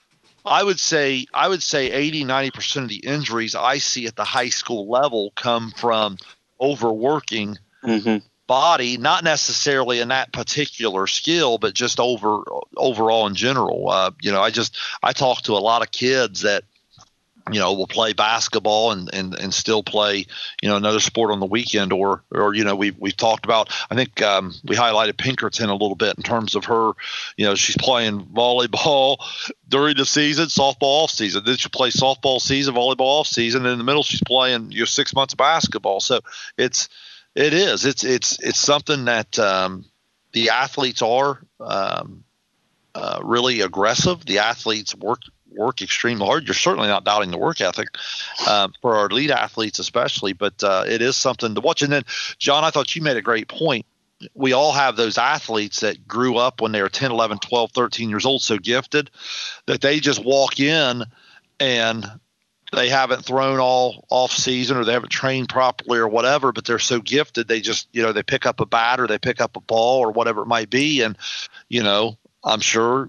I would say, I would say eighty, ninety percent of the injuries I see at the high school level come from overworking mm-hmm. body, not necessarily in that particular skill, but just over overall in general. Uh, you know, I just, I talk to a lot of kids that, you know, will play basketball and, and, and still play, you know, another sport on the weekend, or, or, you know, we, we've talked about, I think um, we highlighted Pinkerton a little bit in terms of her, you know, she's playing volleyball during the season, softball off season. Then she plays softball season, volleyball off season. And in the middle, she's playing, you know, six months of basketball. So it's, it is, it's, it's, it's something that um, the athletes are um, uh, really aggressive. The athletes work, work extremely hard. You're certainly not doubting the work ethic um, for our elite athletes especially, but uh, it is something to watch. And then, John, I thought you made a great point. We all have those athletes that grew up when they were ten, eleven, twelve, thirteen years old, so gifted that they just walk in and they haven't thrown all off season, or they haven't trained properly or whatever, but they're so gifted. They just, you know, they pick up a bat or they pick up a ball or whatever it might be. And, you know, I'm sure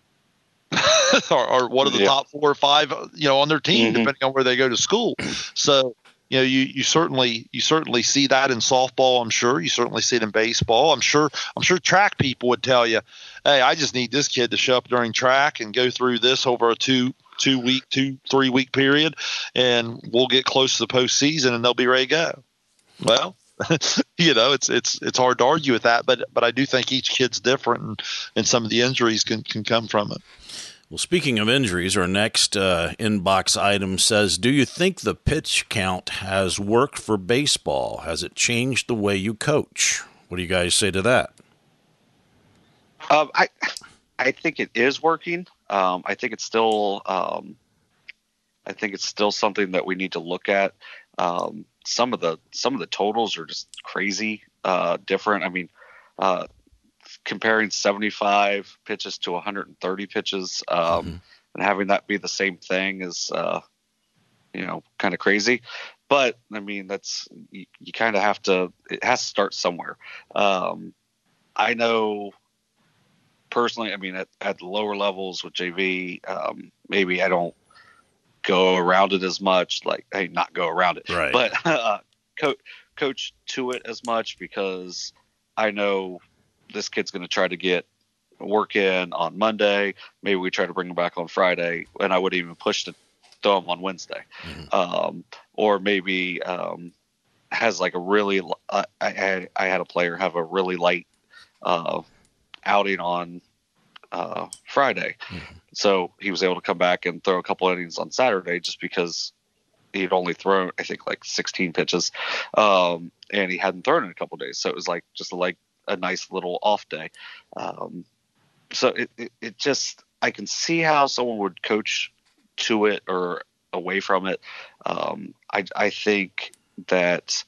Or, or one of the yeah. top four or five, you know, on their team, mm-hmm. depending on where they go to school. So, you know, you, you certainly you certainly see that in softball. I'm sure you certainly see it in baseball. I'm sure I'm sure track people would tell you, hey, I just need this kid to show up during track and go through this over a two two week, two three week period, and we'll get close to the postseason and they'll be ready to go. Well, you know, it's it's it's hard to argue with that, but but I do think each kid's different, and, and some of the injuries can, can come from it. Well, speaking of injuries, our next uh, inbox item says, do you think the pitch count has worked for baseball? Has it changed the way you coach? What do you guys say to that? Um, I I think it is working. Um, I think it's still, um, I think it's still something that we need to look at. Um, some of the some of the totals are just crazy uh, different. I mean, uh, comparing seventy-five pitches to one hundred thirty pitches um, mm-hmm. and having that be the same thing is, uh, you know, kind of crazy. But I mean, that's you, you kind of have to. It has to start somewhere. Um, I know. Personally, I mean, at, at the lower levels with J V, um, maybe I don't go around it as much, like, hey, not go around it, right. but uh, co- coach to it as much because I know this kid's going to try to get work in on Monday. Maybe we try to bring him back on Friday, and I wouldn't even push to throw him on Wednesday. Mm-hmm. Um, or maybe um, has like a really, uh, I, had, I had a player have a really light uh outing on uh, Friday. Mm-hmm. So he was able to come back and throw a couple innings on Saturday just because he'd only thrown, I think, like sixteen pitches. Um, and he hadn't thrown in a couple of days. So it was like just like a nice little off day. Um, so it, it, it just, I can see how someone would coach to it or away from it. Um, I, I think that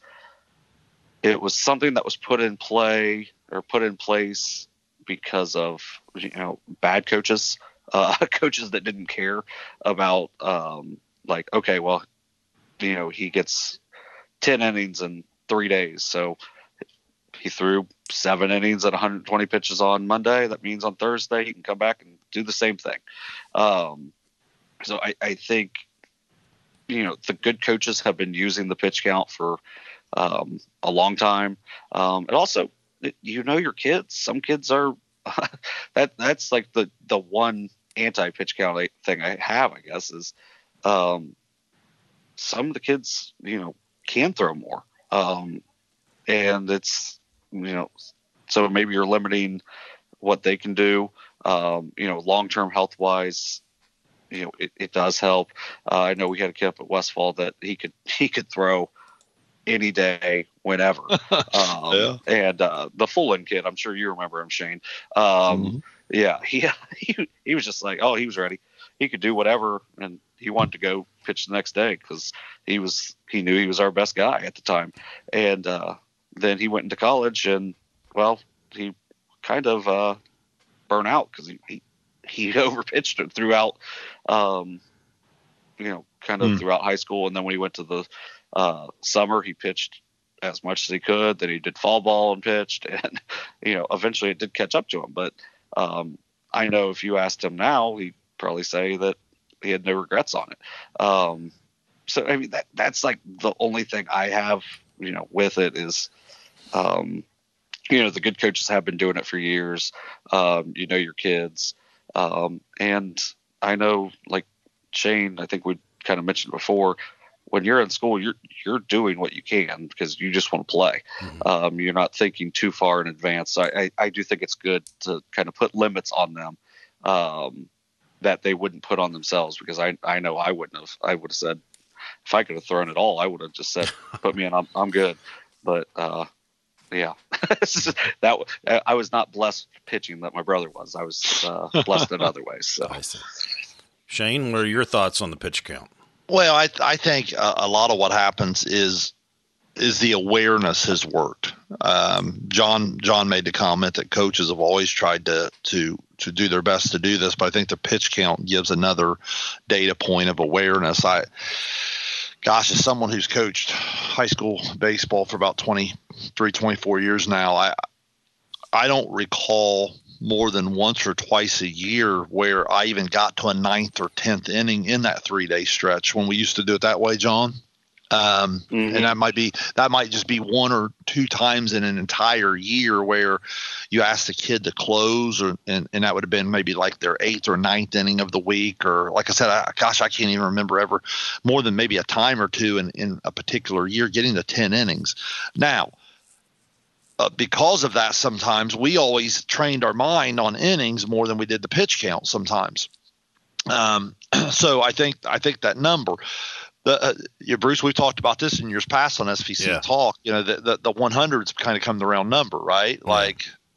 it was something that was put in play or put in place because of, you know, bad coaches, uh, coaches that didn't care about, um, like, okay, well, you know, he gets ten innings in three days. So he threw seven innings at one hundred twenty pitches on Monday. That means on Thursday, he can come back and do the same thing. Um, so I, I think, you know, the good coaches have been using the pitch count for um, a long time. Um, and also, you know, your kids, some kids are that that's like the, the one anti-pitch count thing I have, I guess, is um, some of the kids, you know, can throw more. Um, and it's, you know, so maybe you're limiting what they can do. Um, you know, long-term health wise, you know, it, it does help. Uh, I know we had a kid up at Westfall that he could, he could throw any day, whenever. Um, yeah. And uh, the Fullen kid, I'm sure you remember him, Shane. Um, mm-hmm. Yeah, he, he he was just like, oh, he was ready. He could do whatever, and he wanted to go pitch the next day because he was he knew he was our best guy at the time. And uh, then he went into college, and well, he kind of uh, burnt out because he, he he overpitched it throughout, um, you know, kind of mm. throughout high school, and then when he went to the Uh, summer, he pitched as much as he could. Then he did fall ball and pitched, and you know, eventually it did catch up to him. But um, I know if you asked him now, he'd probably say that he had no regrets on it. Um, so I mean, that that's like the only thing I have, you know, with it is, um, you know, the good coaches have been doing it for years. Um, you know, your kids, um, and I know, like Shane, I think we kind of mentioned before. When you're in school, you're you're doing what you can because you just want to play. Mm-hmm. Um, you're not thinking too far in advance. So I, I, I do think it's good to kind of put limits on them um, that they wouldn't put on themselves, because I, I know I wouldn't have. I would have said, if I could have thrown it all, I would have just said, put me in, I'm I'm good. But uh, yeah, that I was not blessed pitching that my brother was. I was uh, blessed in other ways. So. I see. Shane, what are your thoughts on the pitch count? Well, I I think a, a lot of what happens is is the awareness has worked. Um, John John made the comment that coaches have always tried to to to do their best to do this, but I think the pitch count gives another data point of awareness. I, gosh, as someone who's coached high school baseball for about twenty-three, twenty-four years now, I I don't recall more than once or twice a year where I even got to a ninth or tenth inning in that three day stretch when we used to do it that way, John. Um, mm-hmm. And that might be, that might just be one or two times in an entire year where you ask the kid to close, or, and, and that would have been maybe like their eighth or ninth inning of the week. Or like I said, I, gosh, I can't even remember ever more than maybe a time or two in, in a particular year getting to ten innings. Now, Uh, because of that, sometimes we always trained our mind on innings more than we did the pitch count sometimes. Um, so I think I think that number, the uh, yeah, Bruce, we've talked about this in years past on S V C yeah. Talk. You know, the the, the one hundreds kind of come the round number, right? Yeah. Like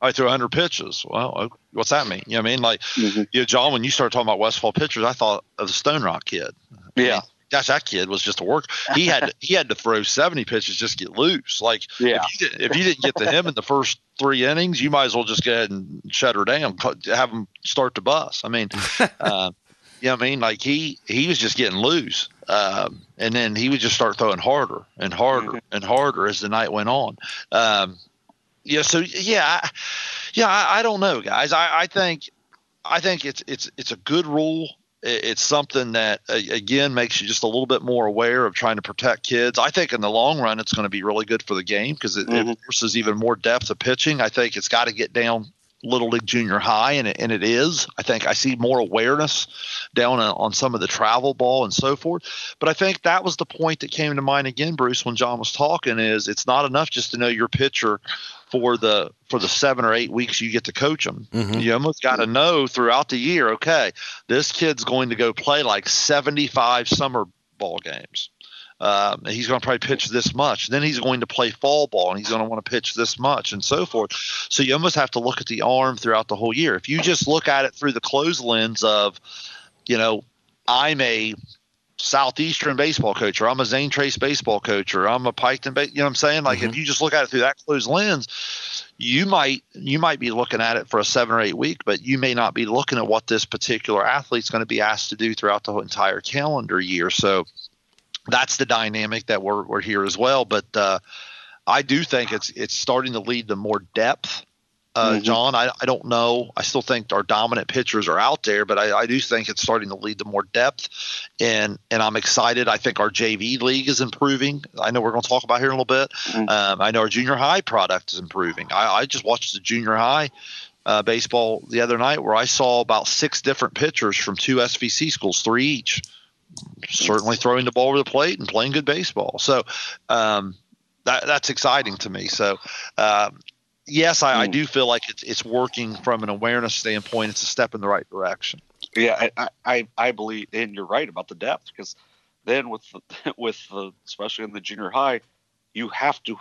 I threw one hundred pitches. Well, what's that mean? You know what I mean? Like, mm-hmm. you know, John, when you started talking about Westfall pitchers, I thought of the Stone Rock kid. Yeah. I mean, gosh, that kid was just a work. He had to, he had to throw seventy pitches just to get loose. Like, yeah. if, you didn't, if you didn't get to him in the first three innings, you might as well just go ahead and shut her down, have him start to bust. I mean, uh, you know what I mean? Like, he, he was just getting loose. Um, and then he would just start throwing harder and harder mm-hmm. and harder as the night went on. Um, yeah. So yeah, I, yeah, I, I don't know, guys. I, I think, I think it's, it's, it's a good rule. It's something that, uh, again, makes you just a little bit more aware of trying to protect kids. I think in the long run, it's going to be really good for the game because it, mm-hmm. it forces even more depth of pitching. I think it's got to get down Little League Junior High, and it, and it is. I think I see more awareness down on, on some of the travel ball and so forth. But I think that was the point that came to mind again, Bruce, when John was talking, is it's not enough just to know your pitcher for the for the seven or eight weeks you get to coach them. Mm-hmm. You almost got to know throughout the year, okay, this kid's going to go play like seventy-five summer ball games. Um, he's going to probably pitch this much. Then he's going to play fall ball, and he's going to want to pitch this much, and so forth. So you almost have to look at the arm throughout the whole year. If you just look at it through the closed lens of, you know, I'm a Southeastern baseball coach, or I'm a Zane Trace baseball coach, or I'm a Piketon, ba- you know what I'm saying? Like, mm-hmm. if you just look at it through that closed lens, you might you might be looking at it for a seven or eight week, but you may not be looking at what this particular athlete's going to be asked to do throughout the whole entire calendar year. So that's the dynamic that we're we're here as well. But uh, I do think it's it's starting to lead to more depth. Uh, mm-hmm. John, I, I don't know. I still think our dominant pitchers are out there, but I, I do think it's starting to lead to more depth, and and I'm excited. I think our J V league is improving. I know we're going to talk about here in a little bit. Mm-hmm. Um, I know our junior high product is improving. I, I just watched the junior high uh, baseball the other night where I saw about six different pitchers from two S V C schools, three each, certainly throwing the ball over the plate and playing good baseball. So um, that that's exciting to me. So. Um, Yes, I, I do feel like it's it's working from an awareness standpoint. It's a step in the right direction. Yeah, I I, I believe, and you're right about the depth, because then with the, with the, especially in the junior high, you have to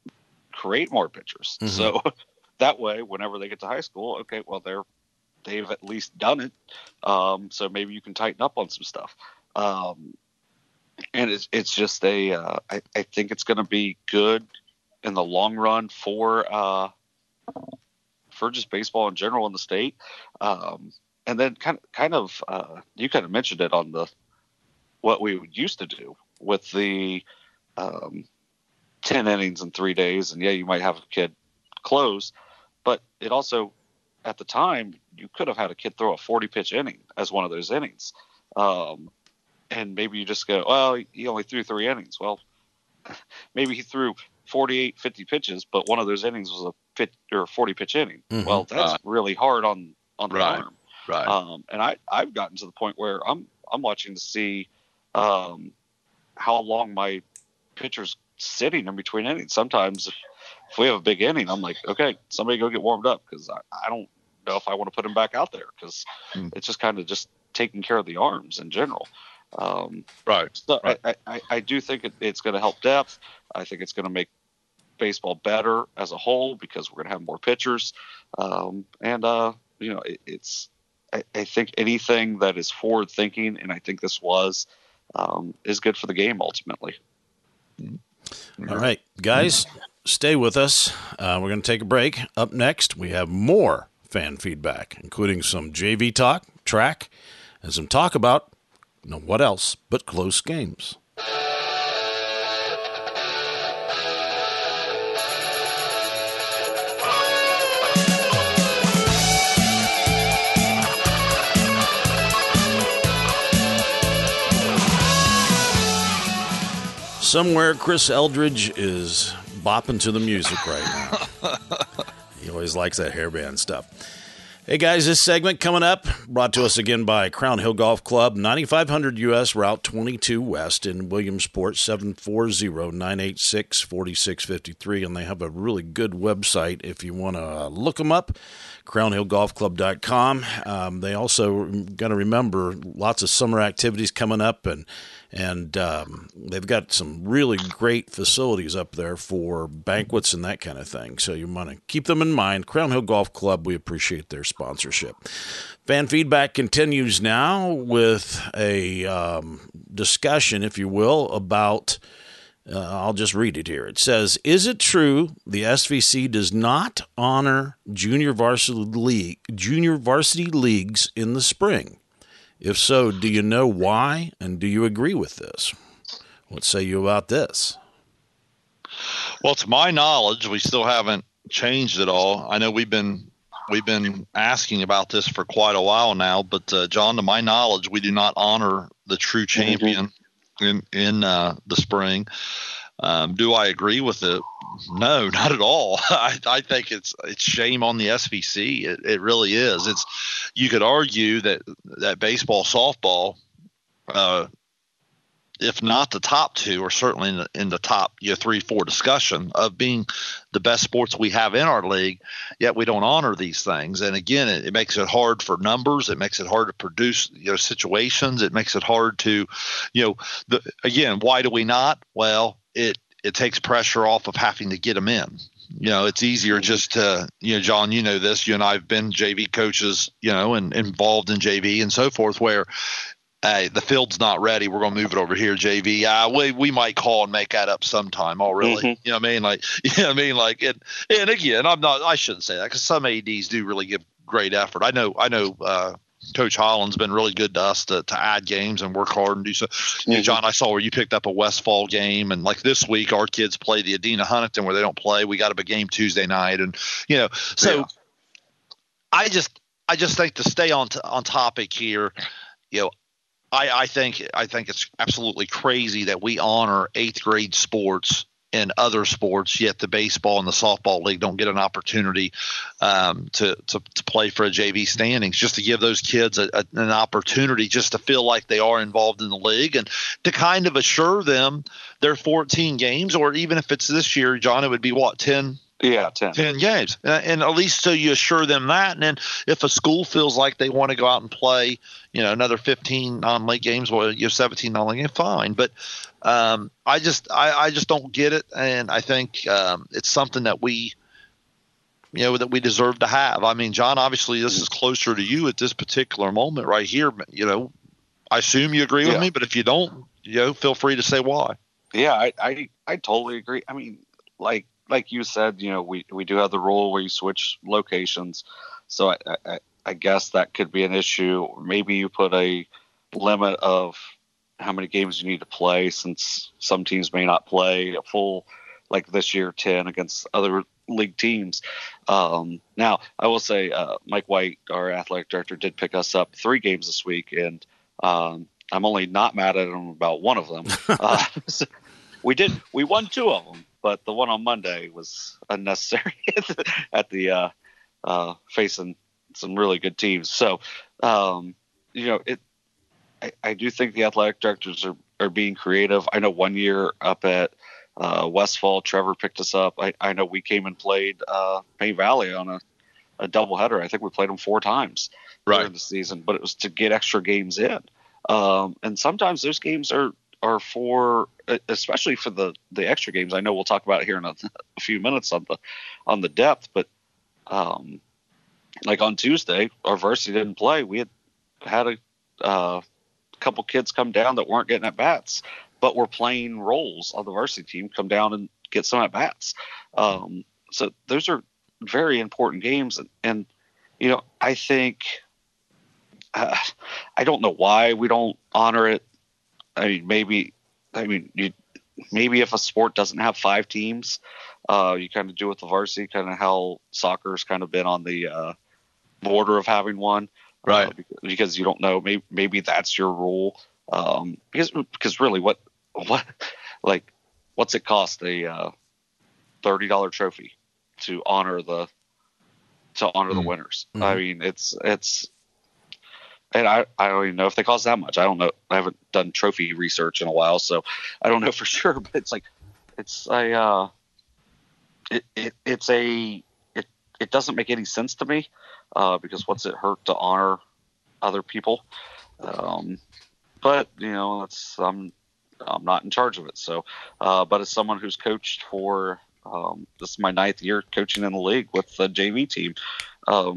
create more pitchers. Mm-hmm. So that way, whenever they get to high school, okay, well they're they've at least done it. Um, so maybe you can tighten up on some stuff. Um, and it's it's just a uh, I I think it's going to be good in the long run for uh, for just baseball in general in the state. Um, and then kind of, kind of uh, you kind of mentioned it on the what we used to do with the um, ten innings in three days. And, yeah, you might have a kid close. But it also, at the time, you could have had a kid throw a forty-pitch inning as one of those innings. Um, and maybe you just go, well, he only threw three innings. Well, maybe he threw forty-eight, fifty pitches, but one of those innings was a fit or forty pitch inning. Mm-hmm. Well, that's uh, really hard on, on the right, arm. Right. Um, and I, I've gotten to the point where I'm, I'm watching to see um, how long my pitcher's sitting in between innings. Sometimes if, if we have a big inning, I'm like, okay, somebody go get warmed up. Cause I, I don't know if I want to put him back out there. Cause mm. it's just kind of just taking care of the arms in general. Um, right. So right. I, I, I do think it, it's going to help depth. I think it's going to make baseball better as a whole because we're going to have more pitchers. Um, and, uh, you know, it, it's, I, I think anything that is forward thinking, and I think this was, um, is good for the game ultimately. All right, guys, stay with us. Uh, we're going to take a break. Up next, we have more fan feedback, including some J V talk, track, and some talk about you know, what else but close games. Somewhere Chris Eldridge is bopping to the music right now. He always likes that hairband stuff. Hey guys, this segment coming up, brought to us again by Crown Hill Golf Club, ninety-five hundred U S Route twenty-two West in Williamsport, seven four zero, nine eight six, four six five three. And they have a really good website if you want to look them up, crown hill golf club dot com. Um, they also got to remember lots of summer activities coming up, and And um, they've got some really great facilities up there for banquets and that kind of thing. So you want to keep them in mind. Crown Hill Golf Club, we appreciate their sponsorship. Fan feedback continues now with a um, discussion, if you will, about, uh, I'll just read it here. It says, is it true the S V C does not honor junior varsity league, junior varsity leagues in the spring? If so, do you know why, and do you agree with this? What say you about this? Well, to my knowledge, we still haven't changed it all. I know we've been we've been asking about this for quite a while now, but uh, John, to my knowledge, we do not honor the true champion mm-hmm. in in uh, the spring. Um, do I agree with it? No, not at all. I, I think it's it's shame on the S V C. It, it really is. It's you could argue that that baseball, softball, uh, if not the top two, or certainly in the, in the top you know, three, four discussion of being the best sports we have in our league, yet we don't honor these things. And again, it, it makes it hard for numbers. It makes it hard to produce you know situations. It makes it hard to, you know, the, again, why do we not? Well, it it takes pressure off of having to get them in. You know, it's easier just to, you know, John, you know this, you and I have been J V coaches, you know, and involved in J V and so forth, where hey, the field's not ready. We're going to move it over here, J V. Uh, we, we might call and make that up sometime. Oh, really? Mm-hmm. You know what I mean? Like, you know what I mean? Like, and, and again, I'm not, I shouldn't say that because some A Ds do really give great effort. I know, I know, uh, Coach Holland's been really good to us to, to add games and work hard and do so. Mm-hmm. You know, John, I saw where you picked up a Westfall game, and like this week, our kids play the Adena Huntington where they don't play. We got up a game Tuesday night, and you know, so yeah. I just, I just think to stay on t- on topic here, you know, I, I think I think it's absolutely crazy that we honor eighth grade sports in other sports, yet the baseball and the softball league don't get an opportunity um, to, to to play for a J V standings, just to give those kids a, a, an opportunity just to feel like they are involved in the league and to kind of assure them their fourteen games, or even if it's this year, John, it would be what, ten? Yeah, ten. ten games. And at least so you assure them that. And then if a school feels like they want to go out and play, you know, another fifteen non-league games, well, you have seventeen non-league games, fine. But um, I just I, I just don't get it. And I think um, it's something that we, you know, that we deserve to have. I mean, John, obviously this is closer to you at this particular moment right here. You know, I assume you agree with yeah. me, but if you don't, you know, feel free to say why. Yeah, I, I, I totally agree. I mean, like, Like you said, you know, we, we do have the rule where you switch locations. So I, I, I guess that could be an issue. Maybe you put a limit of how many games you need to play, since some teams may not play a full, like this year, ten against other league teams. Um, now, I will say uh, Mike White, our athletic director, did pick us up three games this week, and um, I'm only not mad at him about one of them. uh, so we did we won two of them. But the one on Monday was unnecessary at the uh, uh, facing some really good teams. So, um, you know, it. I, I do think the athletic directors are, are being creative. I know one year up at uh, Westfall, Trevor picked us up. I, I know we came and played uh, May Valley on a, a doubleheader. I think we played them four times right. during the season, but it was to get extra games in. Um, and sometimes those games are. are for, especially for the, the extra games. I know we'll talk about it here in a, a few minutes on the, on the depth, but um, like on Tuesday, our varsity didn't play. We had had a uh, couple kids come down that weren't getting at bats, but were playing roles on the varsity team, come down and get some at bats. Um, so those are very important games. And, and you know, I think, uh, I don't know why we don't honor it. I mean, maybe, I mean, you, maybe if a sport doesn't have five teams, uh, you kind of do with the varsity, kind of how soccer's kind of been on the uh, border of having one, right? Uh, because, because you don't know, maybe maybe that's your rule. Um, because because really, what what like what's it cost a uh, thirty dollar trophy to honor the to honor mm-hmm. the winners? Mm-hmm. I mean, it's it's. And I, I don't even know if they cost that much. I don't know. I haven't done trophy research in a while, so I don't know for sure. But it's like, it's a, uh, it, it it's a, it, it doesn't make any sense to me, uh, because what's it hurt to honor other people? Um, but you know, it's I'm I'm not in charge of it. So, uh, but as someone who's coached for um, this is my ninth year coaching in the league with the J V team. Um,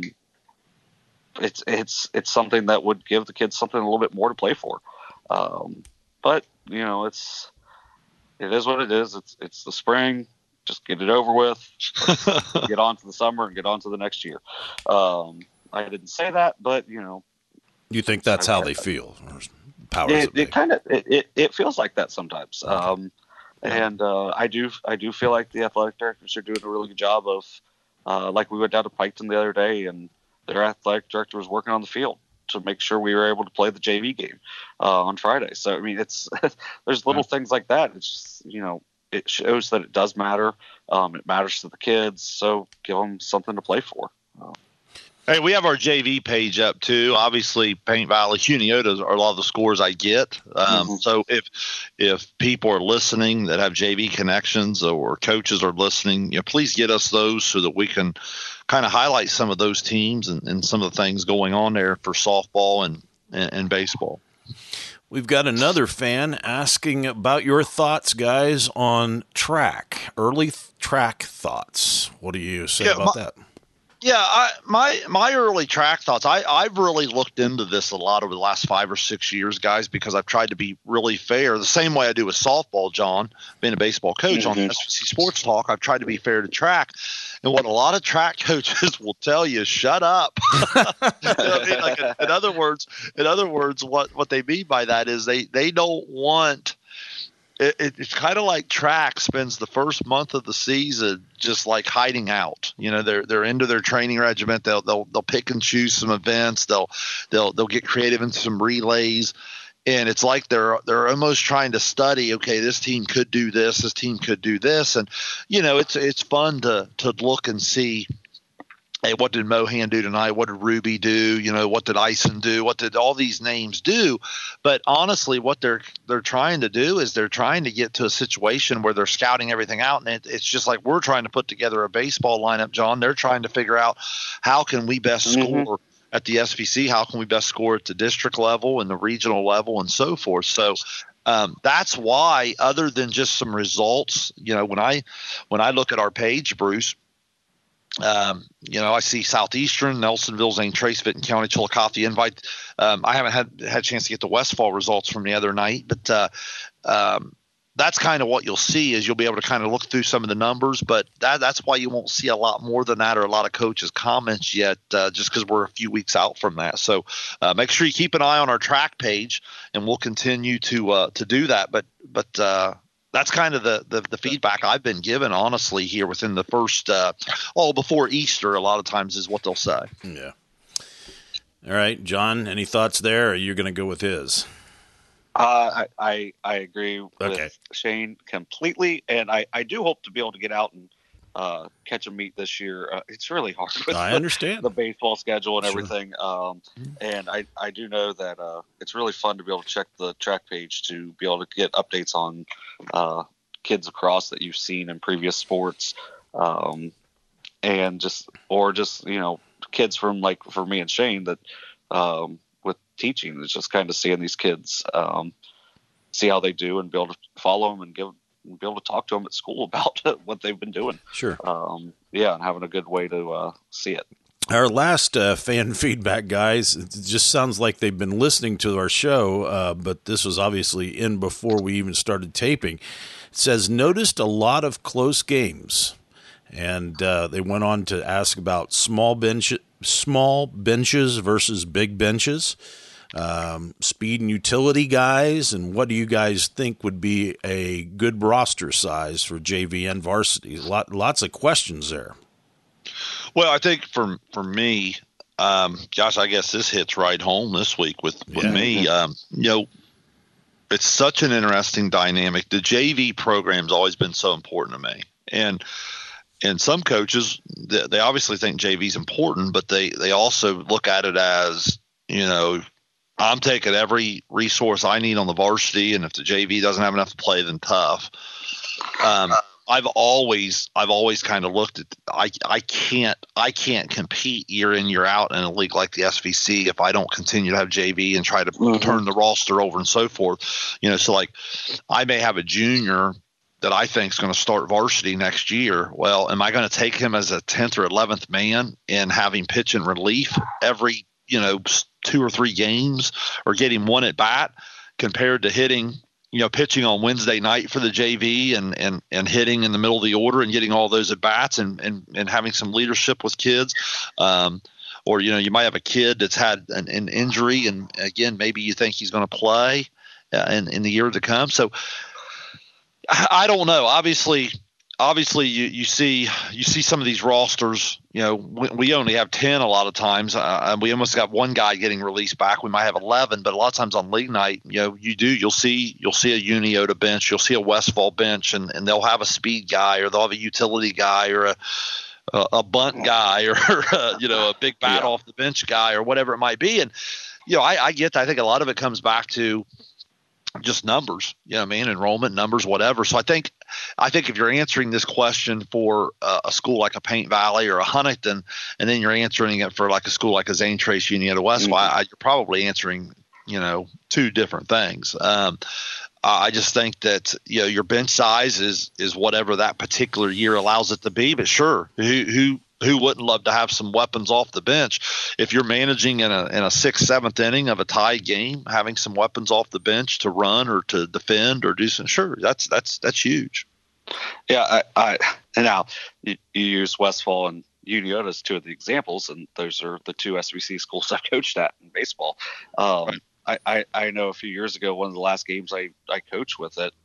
it's it's it's something that would give the kids something a little bit more to play for. Um, but you know, it's it is what it is. It's it's the spring. Just get it over with. Get on to the summer and get on to the next year. Um, I didn't say that, but you know, you think that's how they feel? Powers it it kind of it, it, it feels like that sometimes. Um, and uh, I do I do feel like the athletic directors are doing a really good job of. Uh, like we went down to Piketon the other day, and their athletic director was working on the field to make sure we were able to play the J V game uh, on Friday. So I mean, it's there's little things like that. It's just, you know, it shows that it does matter. Um, it matters to the kids. So give them something to play for. Uh, Hey, we have our J V page up too. Obviously, Paint Valley, Cuniotas are a lot of the scores I get. Um, mm-hmm. So if if people are listening that have J V connections or coaches are listening, you know, please get us those so that we can kind of highlight some of those teams and, and some of the things going on there for softball and, and, and baseball. We've got another fan asking about your thoughts, guys, on track, early th- track thoughts. What do you say yeah, about my- that? Yeah, I, my my early track thoughts, I, I've really looked into this a lot over the last five or six years, guys, because I've tried to be really fair. The same way I do with softball, John, being a baseball coach mm-hmm. on S V C Sports Talk, I've tried to be fair to track. And what a lot of track coaches will tell you is shut up. You know what I mean? Like, in, in other words, in other words, what, what they mean by that is they, they don't want – It, it, it's kind of like track spends the first month of the season just like hiding out. You know, they're they're into their training regiment. They'll they'll they'll pick and choose some events. They'll they'll they'll get creative into some relays, and it's like they're they're almost trying to study. Okay, this team could do this. This team could do this, and you know, it's it's fun to to look and see. Hey, what did Mohan do tonight? What did Ruby do? You know, what did Ison do? What did all these names do? But honestly, what they're they're trying to do is they're trying to get to a situation where they're scouting everything out, and it, it's just like we're trying to put together a baseball lineup, John. They're trying to figure out how can we best mm-hmm. score at the S V C? How can we best score at the district level and the regional level and so forth? So um, that's why, other than just some results, you know, when I when I look at our page, Bruce. Um, you know, I see Southeastern, Nelsonville, Zane Trace, Vinton County, Chillicothe invite. Um, I haven't had had a chance to get the Westfall results from the other night, but uh, um, that's kind of what you'll see is you'll be able to kind of look through some of the numbers. But that, that's why you won't see a lot more than that or a lot of coaches' comments yet, uh, just because we're a few weeks out from that. So uh, make sure you keep an eye on our track page, and we'll continue to uh, to do that. But but uh, that's kind of the, the, the feedback I've been given, honestly, here within the first uh, – oh, before Easter a lot of times is what they'll say. Yeah. All right, John, any thoughts there, or are you going to go with his? Uh, I, I I agree with okay. Shane completely, and I, I do hope to be able to get out and uh, catch a meet this year. Uh, it's really hard with I the, understand. the baseball schedule and sure. everything, um, and I, I do know that uh, it's really fun to be able to check the track page to be able to get updates on uh, kids across that you've seen in previous sports, um, and just or just you know kids from like for me and Shane that um, with teaching is just kind of seeing these kids um, see how they do and be able to follow them and give. And be able to talk to them at school about what they've been doing. Sure. Um, yeah, and having a good way to uh, see it. Our last uh, fan feedback, guys, it just sounds like they've been listening to our show, uh, but this was obviously in before we even started taping. It says, noticed a lot of close games. And uh, they went on to ask about small bench, small benches versus big benches. Um, speed and utility guys, and what do you guys think would be a good roster size for J V and varsity? Lot, lots of questions there. Well, I think for for me, um, gosh, I guess this hits right home this week with, with yeah. me. Um, you know, it's such an interesting dynamic. The J V program's always been so important to me, and and some coaches they, they obviously think J V is important, but they they also look at it as, you know, I'm taking every resource I need on the varsity, and if the J V doesn't have enough to play, then tough. Um, I've always I've always kind of looked at I I can't I can't compete year in year out in a league like the S V C if I don't continue to have J V and try to mm-hmm. turn the roster over and so forth. You know, so like I may have a junior that I think is going to start varsity next year. Well, am I going to take him as a tenth or eleventh man and have him pitch in relief every, you know, two or three games, or get him one at bat compared to hitting, you know, pitching on Wednesday night for the J V and, and, and hitting in the middle of the order and getting all those at bats and, and, and having some leadership with kids. Um, or, you know, you might have a kid that's had an, an injury, and again, maybe you think he's going to play uh, in, in the year to come. So I, I don't know. Obviously, Obviously, you, you see you see some of these rosters. You know, we, we only have ten a lot of times. Uh, we almost got one guy getting released back. We might have eleven, but a lot of times on league night, you know, you do you'll see you'll see a Uniota bench, you'll see a Westfall bench, and, and they'll have a speed guy, or they'll have a utility guy, or a a, a bunt guy, or a, you know, a big bat yeah. off the bench guy, or whatever it might be. And you know, I, I get that. I think a lot of it comes back to just numbers, you know what I mean, enrollment numbers, whatever. So I think, I think if you're answering this question for uh, a school like a Paint Valley or a Huntington, and then you're answering it for like a school like a Zane Trace Union or Westfall, mm-hmm. I, you're probably answering, you know, two different things. Um, I just think that, you know, your bench size is, is whatever that particular year allows it to be. But sure, who, who, who wouldn't love to have some weapons off the bench? If you're managing in a in a sixth, seventh inning of a tied game, having some weapons off the bench to run or to defend or do some, sure, that's that's that's huge. Yeah, I, I and now you, you use Westfall and Uniota as two of the examples, and those are the two S V C schools I've coached at in baseball. Um, right. I, I I know a few years ago, one of the last games I I coached with it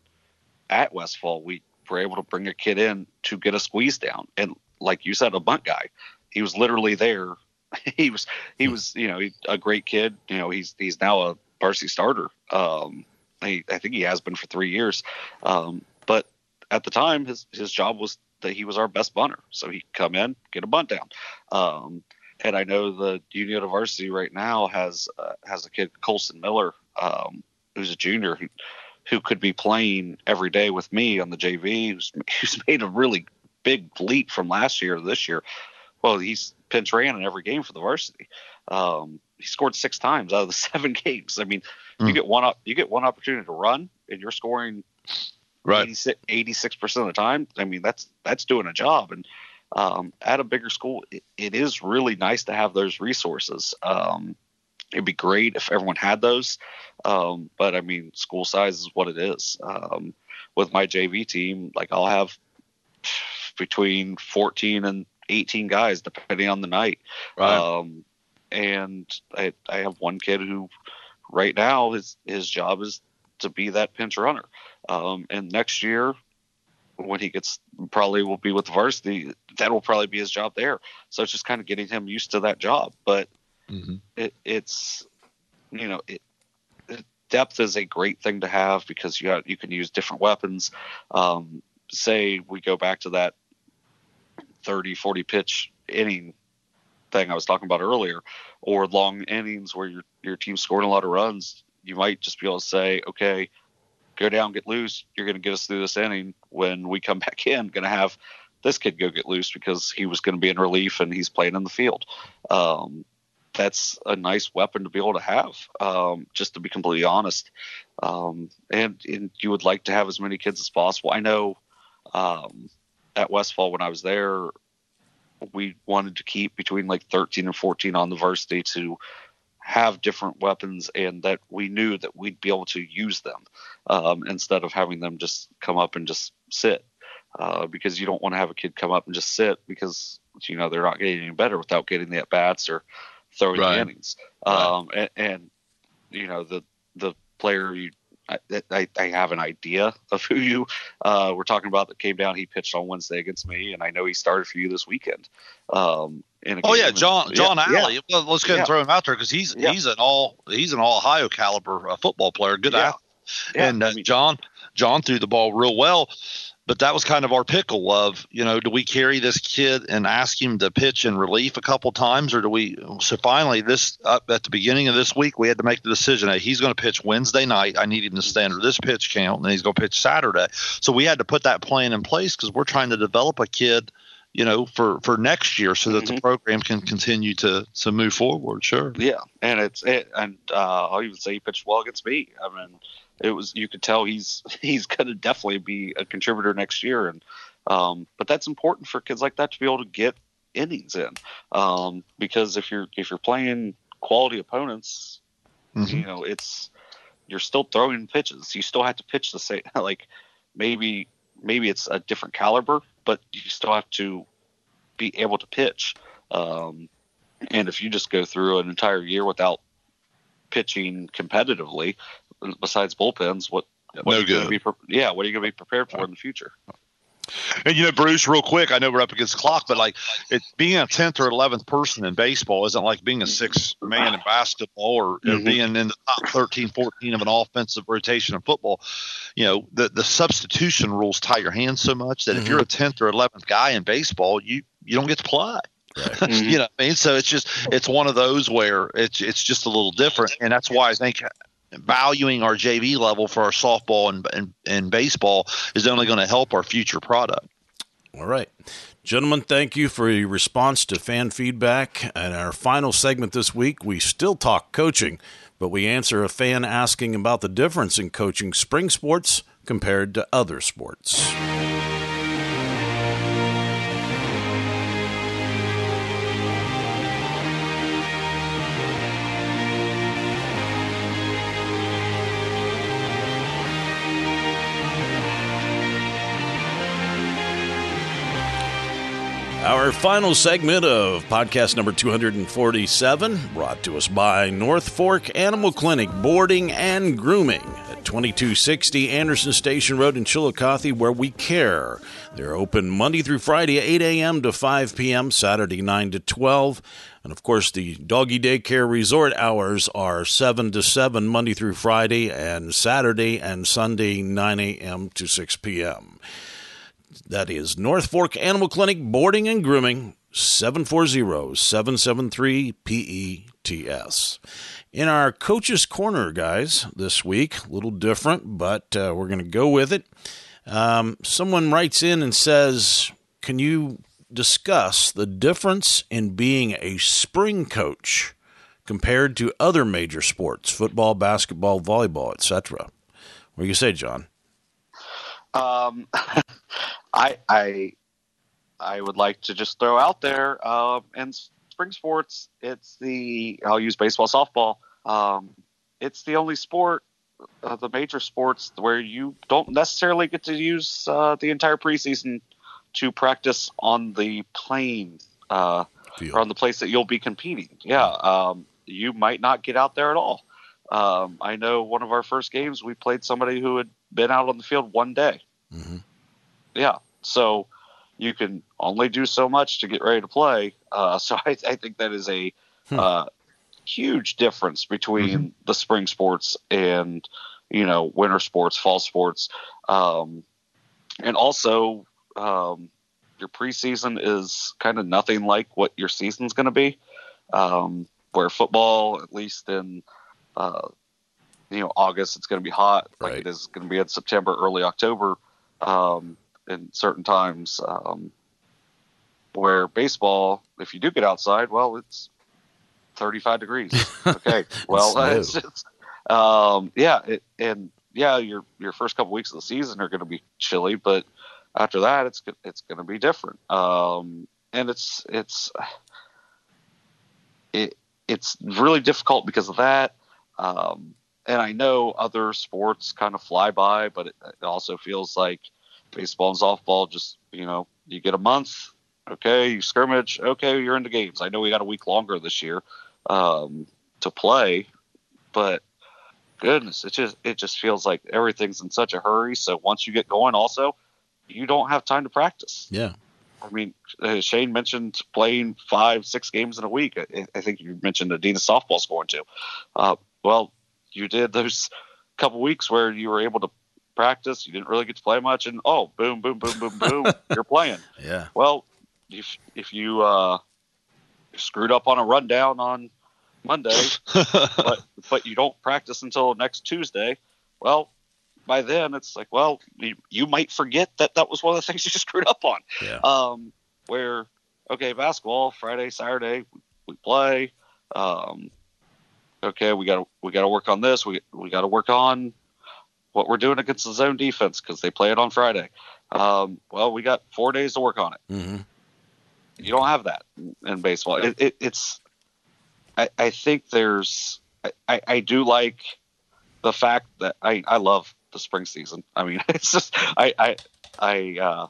at Westfall, we were able to bring a kid in to get a squeeze down, and like you said, a bunt guy. He was literally there. he was, he was, you know, he, a great kid. You know, he's, he's now a varsity starter. Um, I, I think he has been for three years. Um, but at the time, his, his job was that he was our best bunter. So he'd come in, get a bunt down. Um, and I know the Uniota varsity right now has, uh, has a kid, Colson Miller, um, who's a junior who, who could be playing every day with me on the J V. Who's, who's made a really big leap from last year to this year. Well, he's pinch ran in every game for the varsity. Um, he scored six times out of the seven games. I mean, mm. you get one up, you get one opportunity to run, and you're scoring right eighty-six percent of the time. I mean, that's that's doing a job. And um, at a bigger school, it, it is really nice to have those resources. Um, it'd be great if everyone had those, um, but I mean, school size is what it is. Um, with my J V team, like I'll have between fourteen and eighteen guys, depending on the night. Right. Um, and I, I have one kid who right now his, his job is to be that pinch runner. Um, and next year when he gets, probably will be with the varsity, that will probably be his job there. So it's just kind of getting him used to that job. But mm-hmm. it, it's, you know, it, depth is a great thing to have because you got, you can use different weapons. Um, say we go back to that thirty, forty pitch inning thing I was talking about earlier, or long innings where your your team's scoring a lot of runs, you might just be able to say, okay, go down, get loose. You're going to get us through this inning. When we come back in, going to have this kid go get loose because he was going to be in relief and he's playing in the field. Um, that's a nice weapon to be able to have, um, just to be completely honest. Um, and, and you would like to have as many kids as possible. I know um, at Westfall when I was there, we wanted to keep between like thirteen and fourteen on the varsity to have different weapons, and that we knew that we'd be able to use them um, instead of having them just come up and just sit, uh, because you don't want to have a kid come up and just sit because, you know, they're not getting any better without getting the at bats or throwing right. the innings. Right. Um, and, and, you know, the, the player you, I, I, I have an idea of who you uh, were talking about that came down. He pitched on Wednesday against me, and I know he started for you this weekend. Um, in a oh yeah, John and, John yeah, Alley. Yeah. Well, let's go ahead yeah. and throw him out there because he's yeah. he's an all he's an all Ohio caliber uh, football player. Good yeah. athlete. Yeah. And uh, I mean, John John threw the ball real well. but that was kind of our pickle of, you know, do we carry this kid and ask him to pitch in relief a couple times, or do we? So finally, this up at the beginning of this week, we had to make the decision. Hey, he's going to pitch Wednesday night. I need him to stand under this pitch count, and he's going to pitch Saturday. So we had to put that plan in place because we're trying to develop a kid, you know, for, for next year so that mm-hmm. the program can continue to, to move forward. Sure. Yeah. And it's, it, and uh, I'll even say he pitched well against me. I mean, it was, you could tell he's, he's going to definitely be a contributor next year. And, um, but that's important for kids like that to be able to get innings in. Um, because if you're, if you're playing quality opponents, mm-hmm. you know, it's, you're still throwing pitches. You still have to pitch the same, like maybe, maybe it's a different caliber, but you still have to be able to pitch. Um, and if you just go through an entire year without pitching competitively, besides bullpens, what, what no are you good. Gonna be, yeah, what are you going to be prepared for in the future? And, you know, Bruce, real quick, I know we're up against the clock, but like it, being a tenth or eleventh person in baseball isn't like being a sixth man in basketball or, mm-hmm. or being in the top thirteen, fourteen of an offensive rotation in football. You know, the, the substitution rules tie your hands so much that mm-hmm. if you're a tenth or eleventh guy in baseball, you, you don't get to play. Right. Mm-hmm. You know what I mean? So it's just, it's one of those where it's, it's just a little different. And that's why I think valuing our J V level for our softball and, and, and baseball is only going to help our future product. All right. Gentlemen, thank you for your response to fan feedback. And our final segment this week, we still talk coaching, but we answer a fan asking about the difference in coaching spring sports compared to other sports. Our final segment of podcast number two forty-seven, brought to us by North Fork Animal Clinic Boarding and Grooming at twenty-two sixty Anderson Station Road in Chillicothe, where we care. They're open Monday through Friday, eight a.m. to five p.m., Saturday nine to twelve. And, of course, the doggy daycare resort hours are seven to seven Monday through Friday, and Saturday and Sunday nine a.m. to six p.m. That is North Fork Animal Clinic Boarding and Grooming, seven four zero, seven seven three, P E T S. In our Coach's Corner, guys, this week, a little different, but uh, we're going to go with it. Um, someone writes in and says, can you discuss the difference in being a spring coach compared to other major sports, football, basketball, volleyball, et cetera? What do you say, John? Um, I, I, I would like to just throw out there, um, in spring sports, it's the, I'll use baseball, softball. Um, it's the only sport, uh, the major sports where you don't necessarily get to use, uh, the entire preseason to practice on the plane, uh, Field. Or on the place that you'll be competing. Yeah. Um, you might not get out there at all. Um, I know one of our first games, we played somebody who had been out on the field one day. Mm-hmm. Yeah. So you can only do so much to get ready to play. Uh, so I, I think that is a hmm. uh, huge difference between mm-hmm. the spring sports and, you know, winter sports, fall sports. Um, and also um, your preseason is kind of nothing like what your season's going to be. Um, where football, at least in, uh, you know, August, it's going to be hot, like right. it is going to be in September, early October, um, in certain times. Um, where baseball, if you do get outside, well, it's thirty-five degrees. Okay, well, uh, it's just, um, yeah, it, and yeah, your your first couple weeks of the season are going to be chilly, but after that, it's it's going to be different. Um, and it's it's it it's really difficult because of that. Um, And I know other sports kind of fly by, but it, it also feels like baseball and softball just, you know, you get a month, okay, you scrimmage, okay, you're into games. I know we got a week longer this year um, to play, but goodness, it just it just feels like everything's in such a hurry. So once you get going, also, you don't have time to practice. Yeah. I mean, uh, Shane mentioned playing five, six games in a week. I, I think you mentioned Adina softball's going to. Uh, well, you did those couple weeks where you were able to practice, you didn't really get to play much, and oh, boom, boom, boom, boom, boom, you're playing. Yeah. Well, if if you uh, screwed up on a rundown on Monday, but but you don't practice until next Tuesday, well, by then it's like, well, you, you might forget that that was one of the things you screwed up on. Yeah. Um, where okay, basketball Friday, Saturday we play. Um, okay, we got to we got to work on this. We we got to work on what we're doing against the zone defense because they play it on Friday. Um, well, we got four days to work on it. Mm-hmm. You don't have that in baseball. It, it, it's, I, I think there's, I, I do like the fact that I, I love the spring season. I mean, it's just, I, I, I, uh,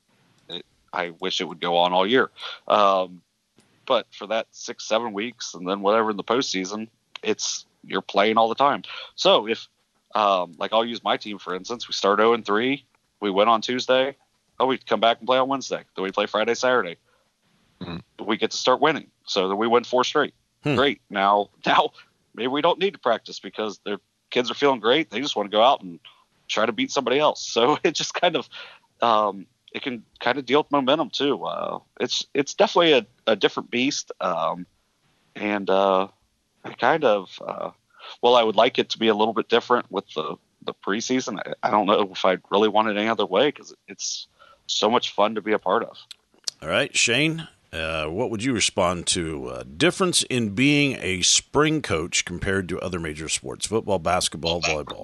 it, I wish it would go on all year. Um, but for that six, seven weeks and then whatever in the postseason, it's, you're playing all the time. So if, um, like I'll use my team, for instance, we start oh and three, we win on Tuesday. Oh, we come back and play on Wednesday. Then we play Friday, Saturday. Mm-hmm. We get to start winning. So then we win four straight. Hmm. Great. Now, now maybe we don't need to practice because their kids are feeling great. They just want to go out and try to beat somebody else. So it just kind of, um, it can kind of deal with momentum too. Uh, it's, it's definitely a, a different beast. Um, and, uh, I kind of, uh, well, I would like it to be a little bit different with the, the preseason. I, I don't know if I really want it any other way because it's so much fun to be a part of. All right, Shane, uh, what would you respond to? Uh, difference in being a spring coach compared to other major sports, football, basketball, volleyball?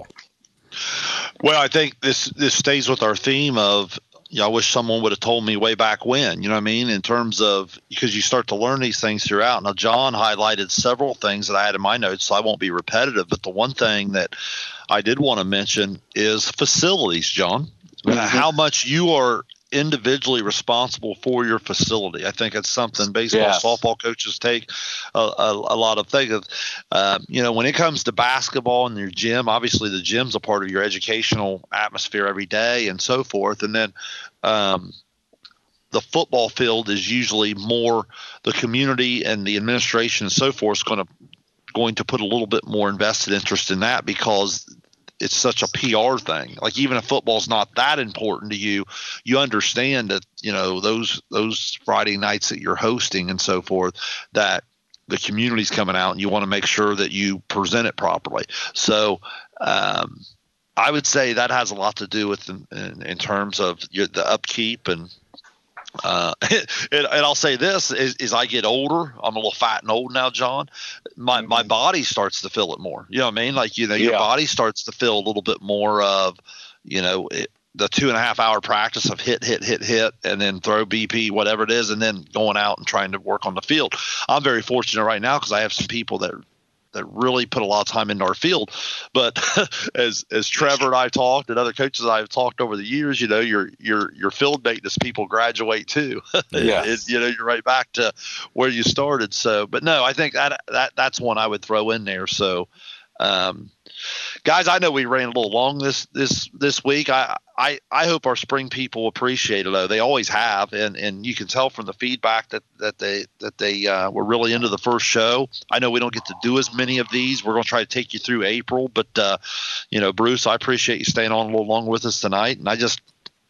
Well, I think this, this stays with our theme of, you know, I wish someone would have told me way back when, you know what I mean, in terms of, because you start to learn these things throughout. Now, John highlighted several things that I had in my notes, so I won't be repetitive. But the one thing that I did want to mention is facilities, John. Mm-hmm. How much you are individually responsible for your facility. I think it's something baseball, yes. softball coaches take a, a, a lot of things of. Uh, you know, when it comes to basketball and your gym, obviously the gym's a part of your educational atmosphere every day and so forth. And then um, the football field is usually more the community and the administration and so forth is going to going to put a little bit more invested interest in that because it's such a P R thing. Like even if football's not that important to you, you understand that, you know, those those Friday nights that you're hosting and so forth, that the community's coming out and you want to make sure that you present it properly. So um, I would say that has a lot to do with in, in, in terms of your, the upkeep and Uh, and, and I'll say this is, is I get older, I'm a little fat and old now, John, my, my body starts to feel it more, you know what I mean? Like, you know, your yeah. body starts to feel a little bit more of, you know, it, the two and a half hour practice of hit, hit, hit, hit, and then throw B P, whatever it is. And then going out and trying to work on the field. I'm very fortunate right now because I have some people that that really put a lot of time into our field. But as as Trevor and I talked and other coaches I've talked over the years, you know, your your your field maintenance people graduate too. Yeah. it, you know, you're right back to where you started. So, but no, I think that that that's one I would throw in there. So, um, guys, I know we ran a little long this this this week. I I, I hope our spring people appreciate it, though. They always have, and, and you can tell from the feedback that that they that they uh, were really into the first show. I know we don't get to do as many of these. We're going to try to take you through April, but uh, you know, Bruce, I appreciate you staying on a little longer with us tonight, and I just.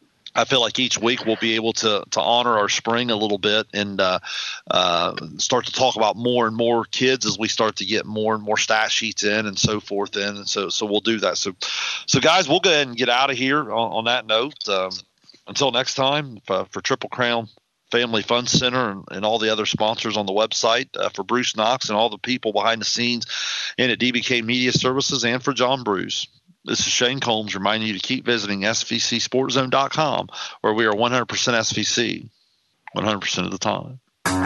I feel like each week we'll be able to to honor our spring a little bit and uh, uh, start to talk about more and more kids as we start to get more and more stat sheets in and so forth in. And so so we'll do that. So, so guys, we'll go ahead and get out of here on, on that note. Um, until next time, uh, for Triple Crown Family Fun Center and, and all the other sponsors on the website, uh, for Bruce Knox and all the people behind the scenes and at D B K Media Services, and for John Bruce. This is Shane Combs reminding you to keep visiting S V C Sports Zone dot com, where we are one hundred percent S V C, one hundred percent of the time.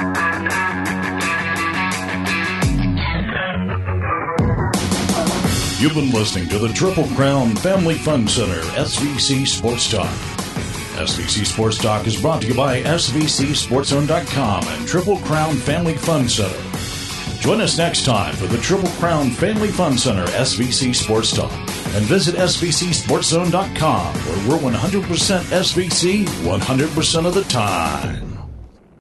You've been listening to the Triple Crown Family Fun Center S V C Sports Talk. S V C Sports Talk is brought to you by S V C Sports Zone dot com and Triple Crown Family Fun Center. Join us next time for the Triple Crown Family Fun Center S V C Sports Talk. And visit S V C Sports Zone dot com, where we're one hundred percent S V C one hundred percent of the time.